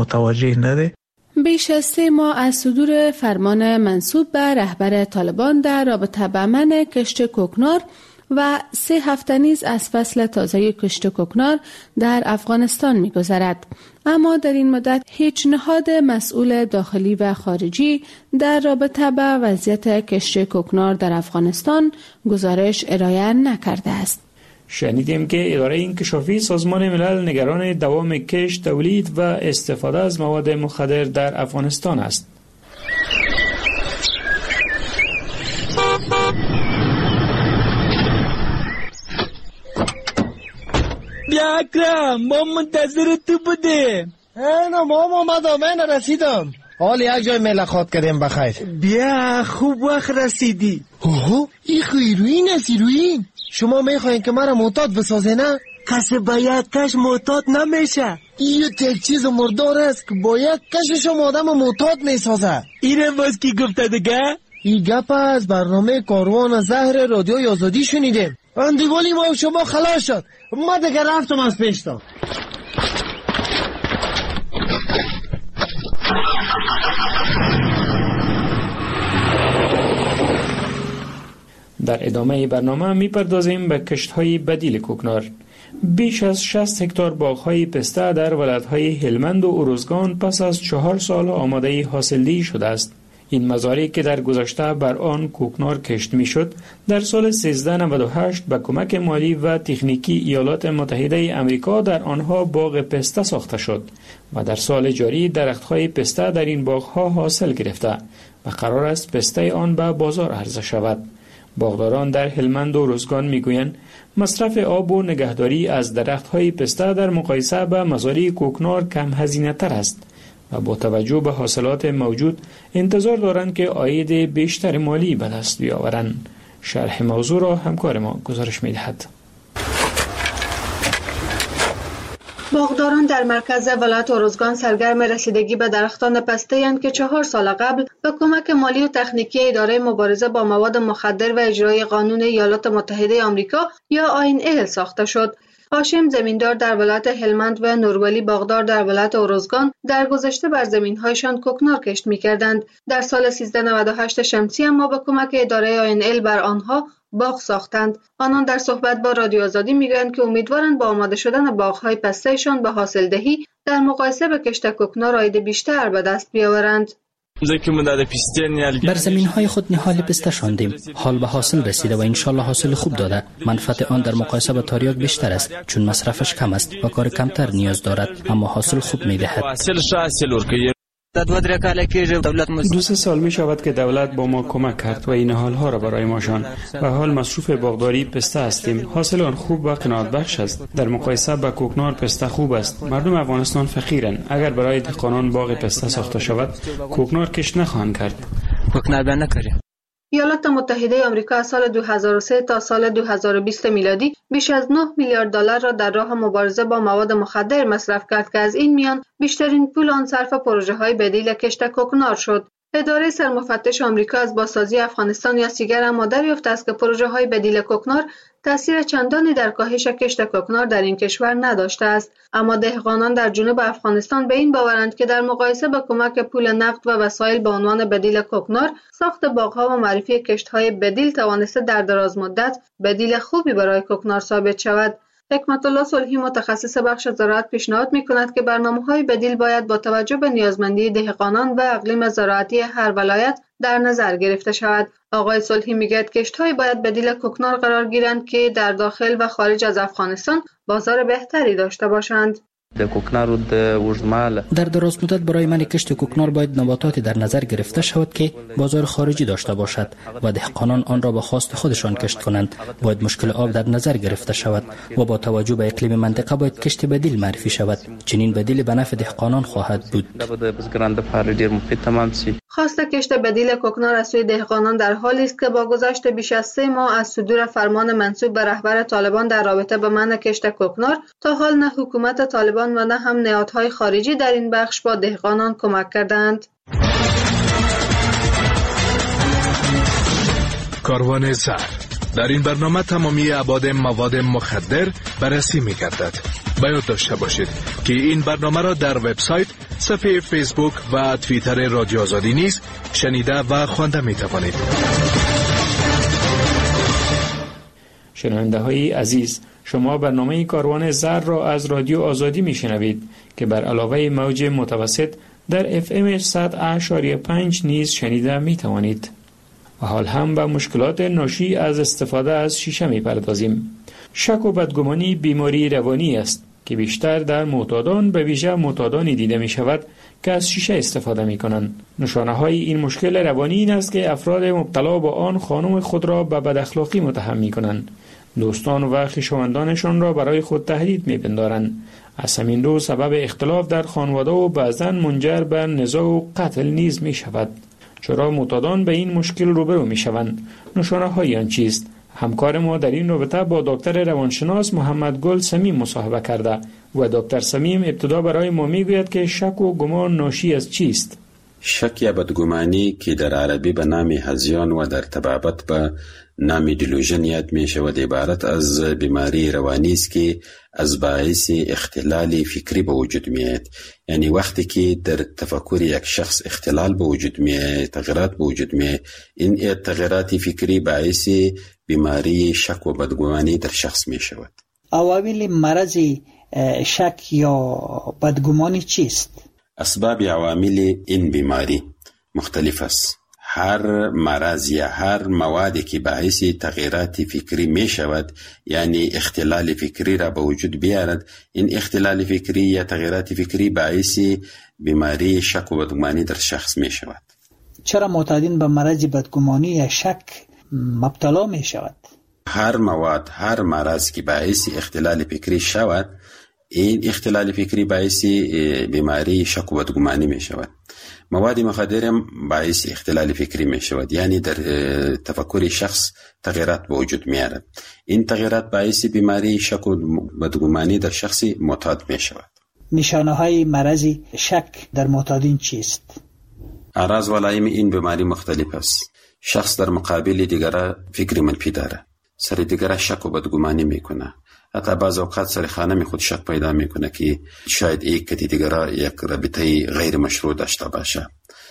بیش از 3 ماه از صدور فرمان منسوب به رهبر طالبان در رابطه با منع کشت کوکنار و 3 هفته نیز از فصل تازه کشت کوکنار در افغانستان می‌گذرد. اما در این مدت هیچ نهاد مسئول داخلی و خارجی در رابطه با وضعیت کشت کوکنار در افغانستان گزارش ارائه نکرده است. شنیدیم که اداره انکشافی سازمان ملل نگران دوام کشت، تولید و استفاده از مواد مخدر در افغانستان است. بیا اکرم ما منتظر تو بودیم. نه ما من رسیدم. حال یک جای ملاقات کردیم بخیر. بیا خوب وقت رسیدی. اوه این هیروئین است هیروئین. شما میخواین که مرا معتاد بسازه نه؟ کسی با یک کش معتاد نمیشه. این یک چیز مردار است که با یک کش شما آدم معتاد میسازه. اینم باز کی گفته دیگه؟ این گپ از برنامه کاروان زهر رادیو آزادی شنیدیم. اندیوالی ما و شما خلاص شد. ما دیگه رفتم از پیشتا. در ادامه برنامه میپردازیم به کشت‌های بدیل کوکنار. بیش از 60 هکتار باغ‌های پسته در ولایت‌های هلمند و ارزگان پس از 4 سال آماده حاصلدهی شده است. این مزارع که در گذشته بر آن کوکنار کشت میشد در سال 1398 به کمک مالی و تکنیکی ایالات متحده آمریکا در آنها باغ پسته ساخته شد و در سال جاری درخت‌های پسته در این باغ‌ها حاصل گرفته و قرار است پسته آن به بازار عرضه شود. باغداران در هلمند و روزگان میگویند مصرف آب و نگهداری از درخت‌های پسته در مقایسه با مزارع کوکنار کم هزینه‌تر است و با توجه به حاصلات موجود انتظار دارند که عاید بیشتر مالی به دست بیاورند. شرح موضوع را همکار ما گزارش می‌دهد. باغداران در مرکز ولایت اروزگان سرگرم رسیدگی به درختان پسته اند که 4 سال قبل به کمک مالی و تکنیکی اداره مبارزه با مواد مخدر و اجرای قانون ایالات متحده آمریکا یا INL ساخته شد. هاشم زمیندار در ولایت هلمند و نورولی باغدار در ولایت اروزگان در گذشته بر زمین‌هایشان کوکنار کشت می‌کردند. در سال 1398 شمسی اما به کمک اداره INL بر آنها باغ ساختند. آنان در صحبت با رادیو آزادی میگویند که امیدوارند با آماده شدن باغ‌های پسته‌شان به حاصلدهی در مقایسه به کشت کوکنار عاید بیشتر به دست بیاورند. بر زمین‌های خود نهال پسته شاندیم. حال به حاصل رسیده و انشالله حاصل خوب داده. منفعت آن در مقایسه با تریاک بیشتر است چون مصرفش کم است و کار کمتر نیاز دارد اما حاصل خوب می‌دهد. 2-3 سال می شود که دولت با ما کمک کرد و این حالها را برای ماشان و حال مصروف باغداری پسته هستیم. حاصل آن خوب و قناعت بخش است. در مقایسه با کوکنار پسته خوب است. مردم افغانستان فقیرند. اگر برای دهقانان باغ پسته ساخته شود کوکنار کشت نخواهند کرد. ایالات متحده آمریکا از سال 2003 تا سال 2020 میلادی بیش از 9 میلیارد دلار را در راه مبارزه با مواد مخدر مصرف کرد که از این میان بیشترین پول آن صرف پروژه‌های بدیل کشت کوکنار شد. اداره سرمفتش آمریکا از بازسازی افغانستان یا سیگر اما دریافته است که پروژه‌های بدیل کوکنار تأثیر چندانی در کاهش کشت کوکنار در این کشور نداشته است، اما دهقانان در جنوب افغانستان به این باورند که در مقایسه با کمک پول نقد و وسایل به عنوان بدیل کوکنار، ساخت باغ‌ها و معرفی کشت‌های بدیل توانسته در دراز مدت بدیل خوبی برای کوکنار ثابت شود. حکمت الله صلحی متخصص بخش زراعت پیشنهاد می‌کند که برنامه‌های بدیل باید با توجه به نیازمندی دهقانان و اقلیم زراعتی هر ولایت در نظر گرفته شود. آقای صلحی میگوید کشت‌های باید بدیل کوکنار قرار گیرند که در داخل و خارج از افغانستان بازار بهتری داشته باشند. در دراز مدت برای من کشت کوکنار باید نباتاتی در نظر گرفته شود که بازار خارجی داشته باشد و دهقانان آن را به خواست خودشان کشت کنند. باید مشکل آب در نظر گرفته شود و با توجه به اقلیم منطقه باید کشت بدیل معرفی شود. چنین بدیل به نفع دهقانان خواهد بود. خواست کشت بدیل کوکنار از سوی دهقانان در حالی است که با گذشت بیش از 3 ماه از صدور فرمان منسوب به رهبر طالبان در رابطه با منع کشت کوکنار تا حال نه حکومت طالبان و نه هم نهادهای خارجی در این بخش با دهقانان کمک کردند. کاروان زر در این برنامه تمامی ابعاد مواد مخدر بررسی می‌گردد. باید داشته باشید که این برنامه را در وبسایت، صفحه فیسبوک و توییتر رادیو آزادی نیز شنیده و خوانده می‌توانید. شنونده‌های عزیز، شما برنامه کاروان زر را از رادیو آزادی میشنوید که بر علاوه موج متوسط در FM 100.5 نیز شنیده میتوانید. و حال هم به مشکلات ناشی از استفاده از شیشه میپردازیم. شک و بدگمانی بیماری روانی است که بیشتر در معتادان به ویژه معتادانی دیده می شود که از شیشه استفاده می کنند. نشانه های این مشکل روانی این است که افراد مبتلا با آن خانم خود را به بداخلاقی متهم می کنند. دوستان و خویشاوندانشان را برای خود تهدید می پندارند. از همین رو سبب اختلاف در خانواده و بعضاً منجر به نزاع و قتل نیز می شود. چرا معتادان به این مشکل روبرو می شوند؟ نشانه های آن چیست؟ همکار ما در این رابطه با دکتر روانشناس محمد گل سمیم مصاحبه کرده و دکتر سمیم ابتدا برای ما میگوید که شک و گمان ناشی از چیست؟ شک یا بدگمانی که در عربی به نام هذیان و در طبابت به نام دیلوژن یاد می شود عبارت از بیماری روانی است که از باعث اختلال فکری به وجود می آید. یعنی وقتی که در تفکر یک شخص اختلال به وجود می آید، تغییرات به وجود می آید، این تغییرات فکری باعث بیماری شک و بدگمانی در شخص می شود. عوامل مرض شک یا بدگمانی چیست؟ اسباب عوامل این بیماری مختلف است. هر مرض یا هر موادی که باعث تغییرات فکری می شود، یعنی اختلال فکری را به وجود بیارد، این اختلال فکری یا تغییرات فکری باعث بیماری شک و بدگمانی در شخص می شود. چرا معتادین به مرض بدگمانی یا شک مبتلا می شود. هر مواد، هر مرض که باعث اختلال فکری شود، این اختلال فکری باعث بیماری شک و بدگمانی می شود. مواد مخدر هم باعث اختلال فکری می شود، یعنی در تفکر شخص تغییرات به وجود می آورد. این تغییرات باعث بیماری شک و بدگمانی در شخص معتاد می شود. نشانه های مرض شک در معتادین چیست؟ اعراض و علائم این بیماری مختلف است. شخص در مقابل دیگر فکر منفی داره، سر دیگر شک و بدگمانی میکنه، حتی بعض اوقات سر خانه خود شک پیدا میکنه که شاید یک کتی دیگر یک رابطه غیر مشروع داشته باشه.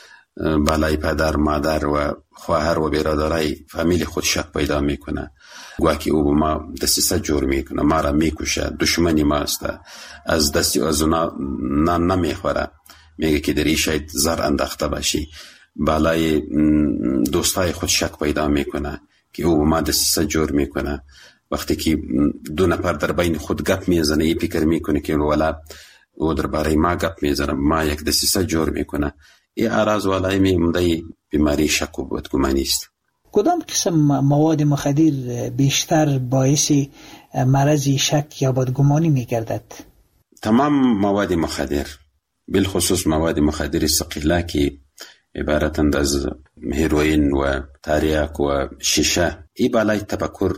بالای پدر، مادر و خواهر و برادرای فامیل خود شک پیدا میکنه، گویا او ما دسیسه جور میکنه، ما را میکشه، دشمنی ماست، از دستی از اونا نمیخوره، میگه که دری شاید زر انداخته باشی. بالای دوستای خود شک پیدا میکنه که او ما دسیسه جور میکنه. وقتی که دو نفر در بین خود گپ میزنه، ای فکر میکنه که ولا او درباره ما گپ میزنه، ما یک دسیسه جور میکنه. این اعراض و علائم عمده بیماری شک و بدگمانی است. کدام قسم مواد مخدر بیشتر باعث مرض شک یا بدگمانی میگردد؟ تمام مواد مخدر، بالخصوص مواد مخدر ثقیله که عبارتند از هیروئین و تریاک و شیشه، این بالای تفکر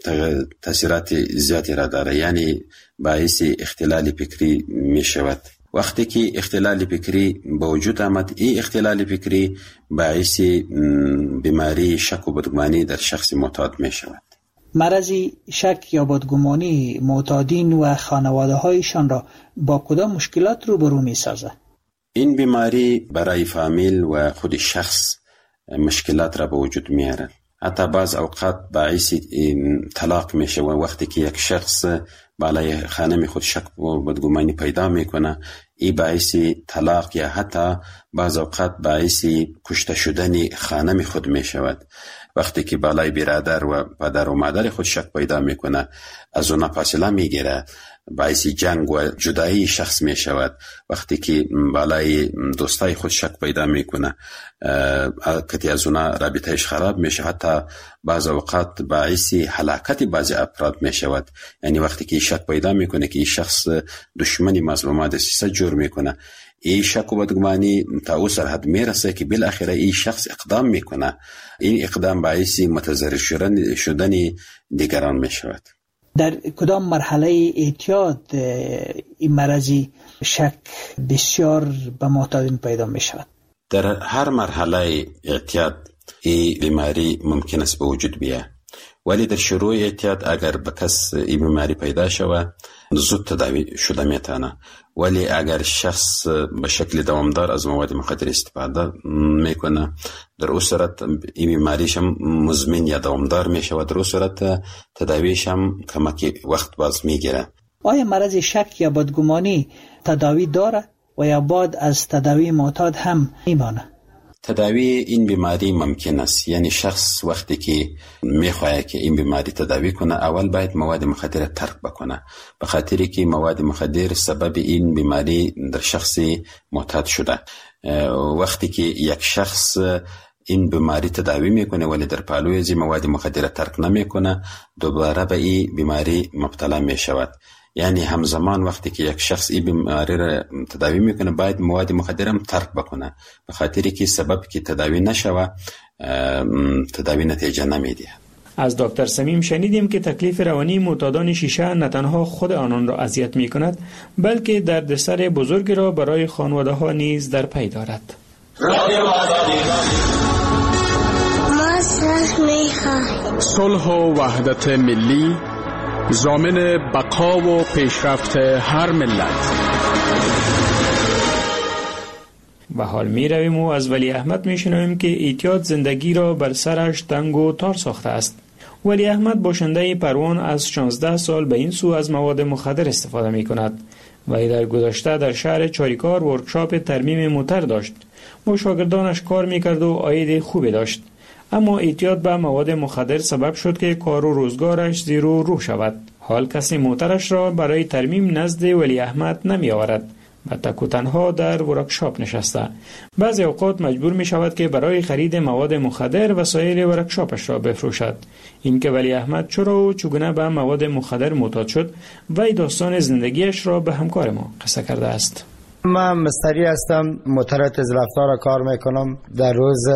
تاثیرات زیادی را داره، یعنی باعث اختلال فکری می شود. وقتی که اختلال فکری به وجود آمد، این اختلال فکری باعث بیماری شک و بدگمانی در شخص معتاد می شود. مرض شک یا بدگمانی معتادین و خانواده هایشان را با کدام مشکلات روبرو می سازد؟ این بیماری برای فامیل و خود شخص مشکلات را به وجود می آورد. حتی بعض اوقات باعث طلاق می شود. وقتی که یک شخص بالای خانه خود شک و بدگمانی پیدا می کنه، این باعث طلاق یا حتی بعض اوقات باعث کشته شدن خانه خود می شود. وقتی که بالای برادر و پدر و مادر خود شک پیدا می کنه، از اونا فاصله می گیره، باعث جنگ و جدایی شخص می شود. وقتی که بالای دوستای خود شک پیدا می کنه، کتی از اونا رابطهش خراب می شود، حتی بعض اوقات باعث هلاکت بعض افراد می شود. یعنی وقتی که شک پیدا می کنه که این شخص دشمنی مظلومات دسیسه جور می کنه، این شک و بدگمانی تا او سرحد می رسه که بالاخره این شخص اقدام می کنه. این اقدام باعث متضرر شدن دیگران می شود. در کدام مرحله اعتیاد این مرض شک بسیار به معتادین پیدا می شود؟ در هر مرحله اعتیاد این بیماری ممکن است به وجود بیاید، ولی در شروع اعتیاد اگر به کس این بیماری پیدا شود زود تداوی شده میتونه. ولی اگر شخص به شکل دوامدار از مواد مخدر استفاده میکنه، در اون صورت این بیماریش هم مزمن یا دوامدار میشه و در اون صورت تداویش هم کمک وقت باز میگیره. آیا مرض شک یا بدگمانی تداوی داره و یا بعد از تداوی معتاد هم میمانه؟ تداوی این بیماری ممکن است، یعنی شخص وقتی که میخواهد که این بیماری تداوی کنه اول باید مواد مخدر ترک بکنه، به خاطری که مواد مخدر سبب این بیماری در شخص معتاد شده. وقتی که یک شخص این بیماری تداوی میکنه ولی در پالوی از مواد مخدر ترک نمیکنه، دوباره به این بیماری مبتلا میشود. یعنی همزمان وقتی که یک شخص این بیماری را تداوی میکنه باید مواد مخدر هم ترک بکنه، به خاطری که سبب که تداوی نشوه تداوی نتیجه نمیده. از دکتر سمیم شنیدیم که تکلیف روانی معتادان شیشه نه تنها خود آنان را اذیت میکند بلکه دردسر بزرگ را برای خانواده ها نیز در پی دارد. ما صلح میخواهیم. صلح و وحدت ملی ضامن بقا و پیشرفت هر ملت. و حال می رویم و از ولی احمد می شنویم که اعتیاد زندگی را بر سرش تنگ و تار ساخته است. ولی احمد باشنده پروان از 16 سال به این سو از مواد مخدر استفاده می کند و در گذشته در شهر چاریکار ورکشاپ ترمیم موتر داشت. با شاگردانش کار می کرد و عاید خوبی داشت. اما اعتیاد به مواد مخدر سبب شد که کار و روزگارش زیر و رو شود. حال کسی موترش را برای ترمیم نزد ولی احمد نمی آورد و تک و تنها در ورکشاپ نشسته. بعضی اوقات مجبور می شود که برای خرید مواد مخدر وسایل ورکشاپش را بفروشد. این که ولی احمد چرا و چگونه به مواد مخدر معتاد شد و داستان زندگیش را به همکار ما قصه کرده است. من مستری هستم، موتر تیز رفتار کار میکنم، در روز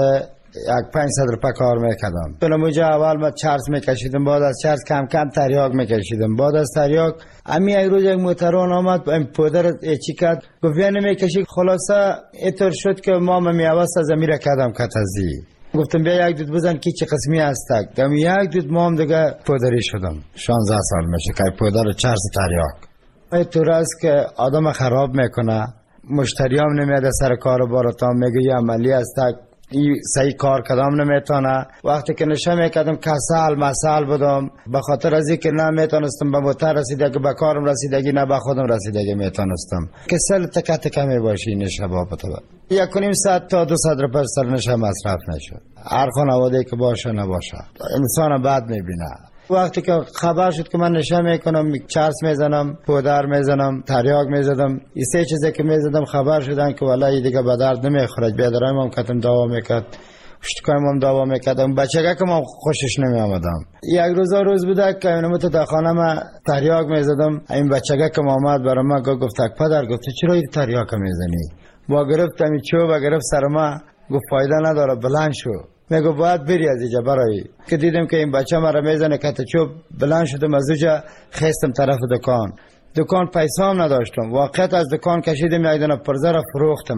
500 روپه کار میکردم. اونجا اول من چرس میکشیدم، بعد از چرس کم کم تریاک میکشیدم، بعد از تریاک امی یک روز یک موتران آمد این پودر چی کرد گفت بیا نمیکشی. خلاصه اینطور شد که ما میوست از امیر کردم کتازی. گفتم بیا یک دود بزن کی چه قسمی هستک. دم یک دود ما هم دیگه پودری شدم. 16 سال میشه که پودر چرس تریاک اینطور است که آدم خراب میکنه. مشتریام نمیاد سر کار بارتان میگه یه عملی هستک این صحیح کار کدام نمیتونه. وقتی که نشه میکردم کسل مسل بودم به خاطر از اینکه نمیتونستم به موتر رسیدگی به کارم رسیدگی نه به خودم رسیدگی میتونستم. کسل تکت کمی باشی نشه بابته 1.5 ساعت تا 200 روپه سر نشه مصرف نشد. هر خانواده که باشه نباشه انسان بد میبینه. وقتی که خبر شد که من نشه میکنم چرس میزنم پودر میزنم تریاک میزدم این سه چیزی که میزدم خبر شدن که والله دیگه به درد نمیخوره. بیادرم هم کتم دعوا میکرد پشتکایم هم دعوا میکردم بچگه که من خوشش نمی آمدم. یک روز بوده که اینم تو در خانه من تریاک میزدم. این بچگه که آمد برای من گفت پدر گفت چرا این تریاک میزنی؟ با گرفتم این چوب گرفت سر ما گفت فایده نداره بلند شو. میگو باید بری از اینجا برای که دیدم که این بچه مرا میزنه کت چوب بلند شدم از اونجا خستم طرف دکان پیسه هم نداشتم. واقعیت از دکان کشیدم یک دونه پرزه را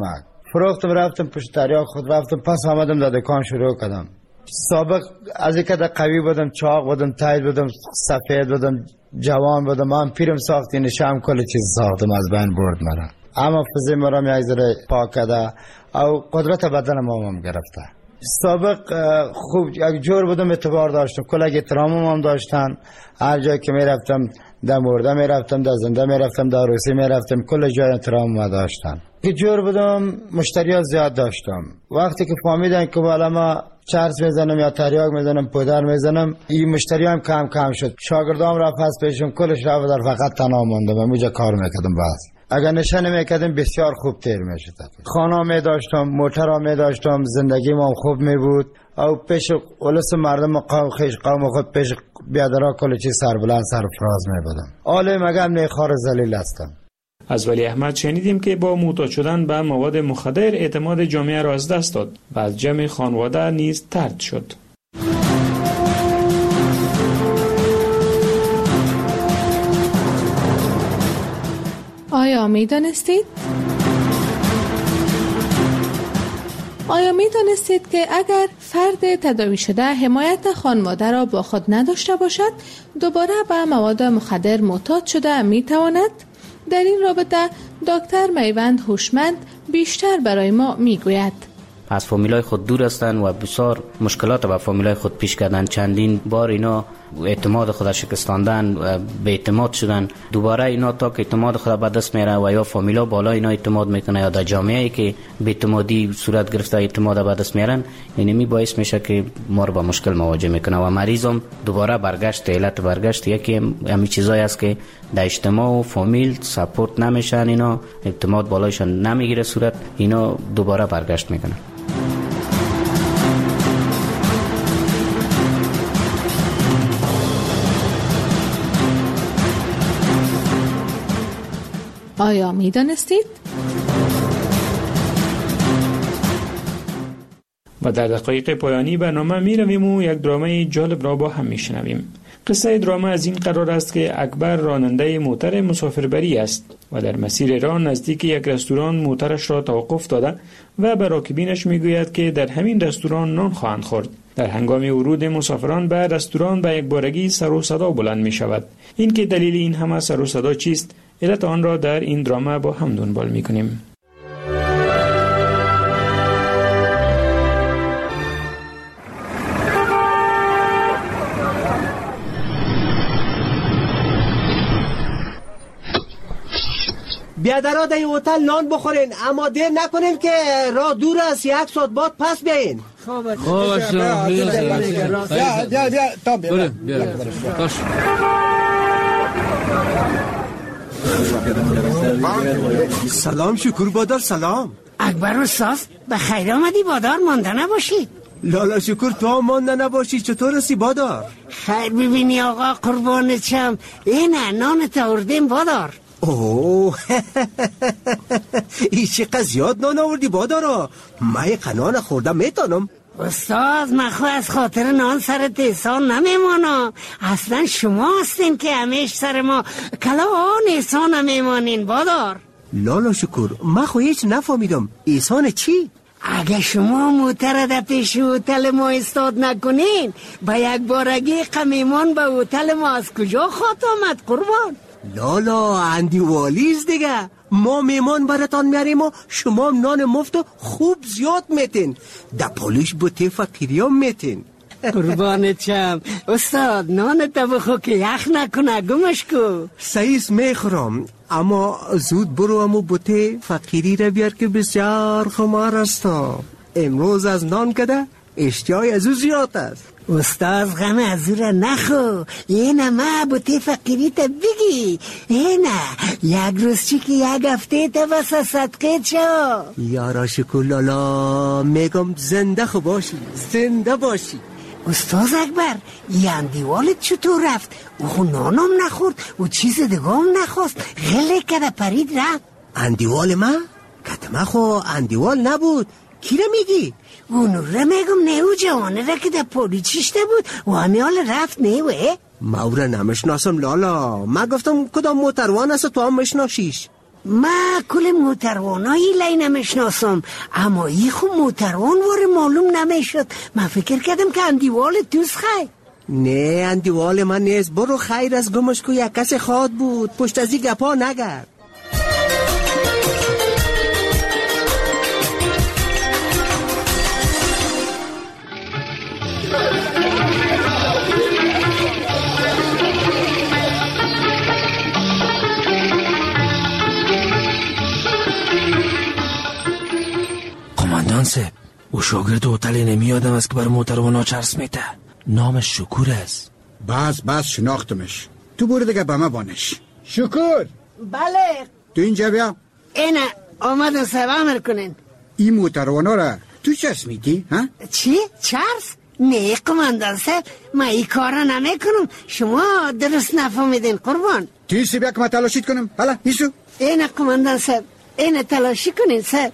فروختم رفتم پشت تریاک خود رفتم پس آمدم در دکان شروع کردم. سابق از اینکه در قوی بودم چاق بودم تایید بودم سفید بودم جوان بودم من پیرم ساختی نشام کل چیز ساختم از بین برد مرا. اما فزی مرا یک ذره پاک کرده او قدرت بدنم هم گرفته. سابق خوب یک جور بودم اعتبار داشتم کلک احترامم هم داشتن. هر جایی که میرفتم در مرده میرفتم در زنده میرفتم در روسی میرفتم کل جای احترامم داشتن. یک جور بودم مشتریات زیاد داشتم. وقتی که فهمیدن که بالا ما چرس میزنم یا تریاک میزنم پودر میزنم این مشتری هم کم شد. شاگردام رفت پس پیشم کلش رفت در فقط تنها موندم و اونجا کار میکردم. بس اگر نشه نمیکردم بسیار خوب تیر میشد. خانه می داشتم موتر می داشتم زندگی ما خوب می بود او پیش اولس مردم قوم خود پیش بیادرها کل چیز سربلند سرفراز می بودم. آله مگم نیخار ذلیل هستم. از ولی احمد شنیدیم که با معتاد شدن به مواد مخدر اعتماد جامعه را از دست داد و از جمع خانواده نیز طرد شد. آیا می دانستید که اگر فرد تداوی شده حمایت خانواده را با خود نداشته باشد دوباره به مواد مخدر معتاد شده می تواند؟ در این رابطه دکتر میوند هوشمند بیشتر برای ما می گوید. از فامیلای خود دور هستند و بسیار مشکلات به فامیلای خود پیش کردن. چندین بار اینا اعتماد خود شکستاندن و به اعتماد شدن. دوباره اینا تا که اعتماد خود به دست میره و یا فامیلا بالا اینا اعتماد میکنه یا در جامعه‌ای که به اعتمادی صورت گرفته اعتماد به دست میارن اینمی باعث میشه که ما رو با مشکل مواجه میکنه و مریضم دوباره برگشت. علت برگشت یکی همین چیزایی است که در اجتماع و فامیل سپورت نمیشن، اینا اعتماد بالایشان نمیگیره صورت، اینا دوباره برگشت میکنن. آیا می دانستید؟ و در دقایق پایانی برنامه می رویم و یک درامه جالب را با هم می شنویم. قصه درامه از این قرار است که اکبر راننده موتر مسافربری است و در مسیر راه نزدیک یک رستوران موترش را توقف داده و به راکبینش می گوید که در همین رستوران نان خواهند خورد. در هنگام ورود مسافران به رستوران به یک بارگی سر و صدا بلند می شود. این که دلیل این همه سر و صدا چیست؟ علت آن را در این درامه با هم دنبال می کنیم. بیادرها در این هتل نان بخورین اما دیر نکنین که راه دور است، 1 ساعت بعد پس بیاین. سلام شکر بادار، سلام. اکبر استاد به خیر آمدی بادار، مانده نباشی. لالا شکر تو هم مانده نباشی. چطور هستی بادار؟ خیر ببینی آقا قربان چم، اینه نان آوردیم بادار. اوه این چقدر زیاد نان آوردی بادارا، من یک نان خوردم میتونم. استاد من خود از خاطر نان سرت احسان نمیمانم، اصلا شما هستین که همیش سر ما کلا آن احسان نمیمانین بادار. لالا شکر من خود هیچ نفهمیدم احسان چی؟ اگه شما موتر در پیش هتل ما استاد نکنین با یک بارگی قمیمان به هتل ما از کجا خواهد آمد قربان؟ لالا اندیوالیز دیگه، ما میمان براتان میاریم و شما نان مفت خوب زیاد میتین، در پالیش بوته فقیری هم میتین. قربانت چم استاد، نان تا بخو که یخ نکنه، گمش کو. سعیس میخورم، اما زود برو امو بوته فقیری را بیار که بسیار خمار است. امروز از نان کده اشتیای از او زیاد است. استاد غم از او را نخو، اینه ما بوته فقیری تا بگی، اینه یک روز چی که یک هفته تا بس صدقه چا. یارا شکر لالا، میگم زنده خو باشی، زنده باشی. استاد اکبر این دیوالت چطور رفت؟ او نانم نخورد و چیز دیگه هم نخواست، غله کده پرید رفت. اندیوال من؟ کتما خو اندیوال نبود. کی را میگی؟ اونو را میگم نیو جوانه را که در پولی چیشته بود و همیال رفت نیوه. ما او را نمشناسم لالا، ما گفتم کدام موتروان است تو هم مشناسیش. ما کل موتروانایی لی نمشناسم، اما ای خو موتروان واره معلوم نمیشد. من فکر کردم که اندیوال توست خی. نه اندیوال من نیست، برو خیر از گمش کو یک کس خواد بود، پشت ازی گپا نگرد. سه او شاگرد هتل نمیادم است که بر موتروانا چرس میته، نامش شکور است. بس شناختمش، تو برو دیگه به ما بانش. شکور بله تو اینجا بیا. اینه آمدن سوامر کنین. این موتروانا را تو چرس میتی ها؟ چی؟ چرس؟ نه قماندان صاحب من این کارا نمی کنم، شما درست نفهمیدین قربان. تیسی بیا که ما تلاشیت کنم. حالا ایسو اینه قماندان صاحب، اینه تلاشی کنین صاحب.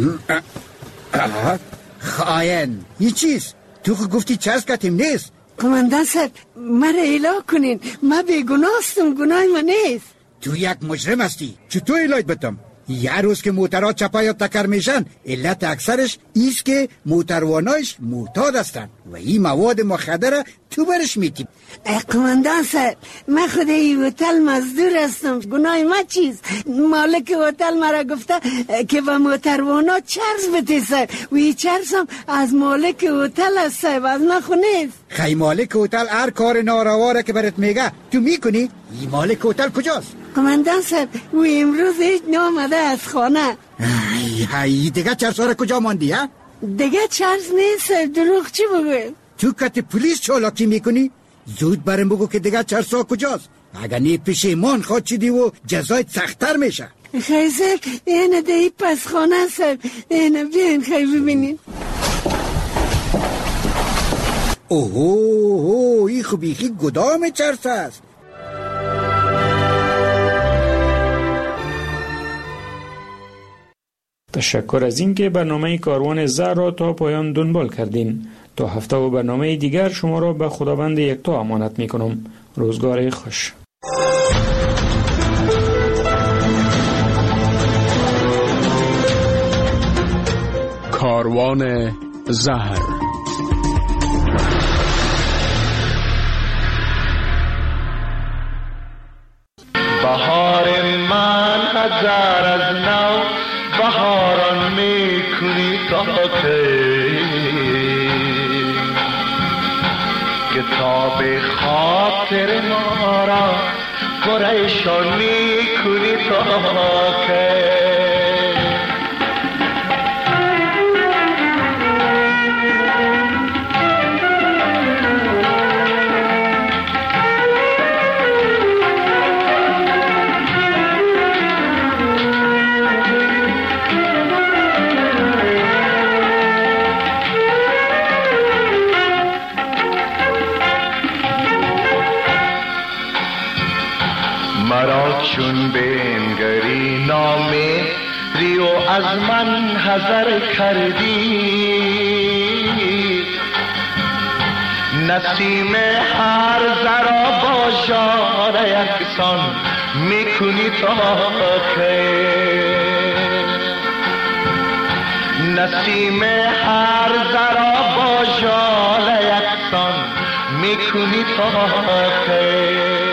خاین این چیز؟ تو خود گفتی چرس کتیم نیست. قماندان صاحب مرا اله کنین، من بیگناستم، گناه من نیست. تو یک مجرم هستی، چطور الهیت بتم؟ یه روز که موترها چپا یا تکر میشن علت اکثرش ایست که موتروانایش معتاد هستن و این مواد مخدر تو برش میتیم. قماندان صاحب من خود این هتل مزدور هستم، گناه ما چیست؟ مالک هتل مرا گفته که با موتروانا چرس بده صاحب و این چرس هم از مالک هتل است صاحب، از من خو نیست. خی مالک هتل هر کار نارواره که برات میگه تو میکنی؟ این مالک هتل کجاست؟ قماندان صاحب او امروز هیچ نامده از خانه. ای دیگه چرس ها کجا ماندی ها؟ دیگه چرس نیست، دروغ چی بگویم؟ تو کت پلیس چالاکی میکنی؟ زود برم بگو که دیگه چرس ها کجاست، اگر نی پشیمان خواد چیدی و جزایت سختر میشه. خیزر اینه دهی پس خانه صاحب، اینه بیاین خیلی ببینین. اوه این خوبیخی گدام چرس است. تشکر از اینکه برنامه کاروان زر را تا پایان دنبال کردین. تا هفته و برنامه دیگر شما را به خداوند یکتا امانت می کنم. روزگار خوش. کاروان زهر. بهار من هزار از نو بهاران میکنی تا کتاب خاطر ما را پریشان میکنی تا که چون بنگری نامه ریو از من حذر کردی نسیم هر ذرا با ژاله یکسان میکنی تا که نسیم هر ذرا با ژاله یکسان میکنی تا که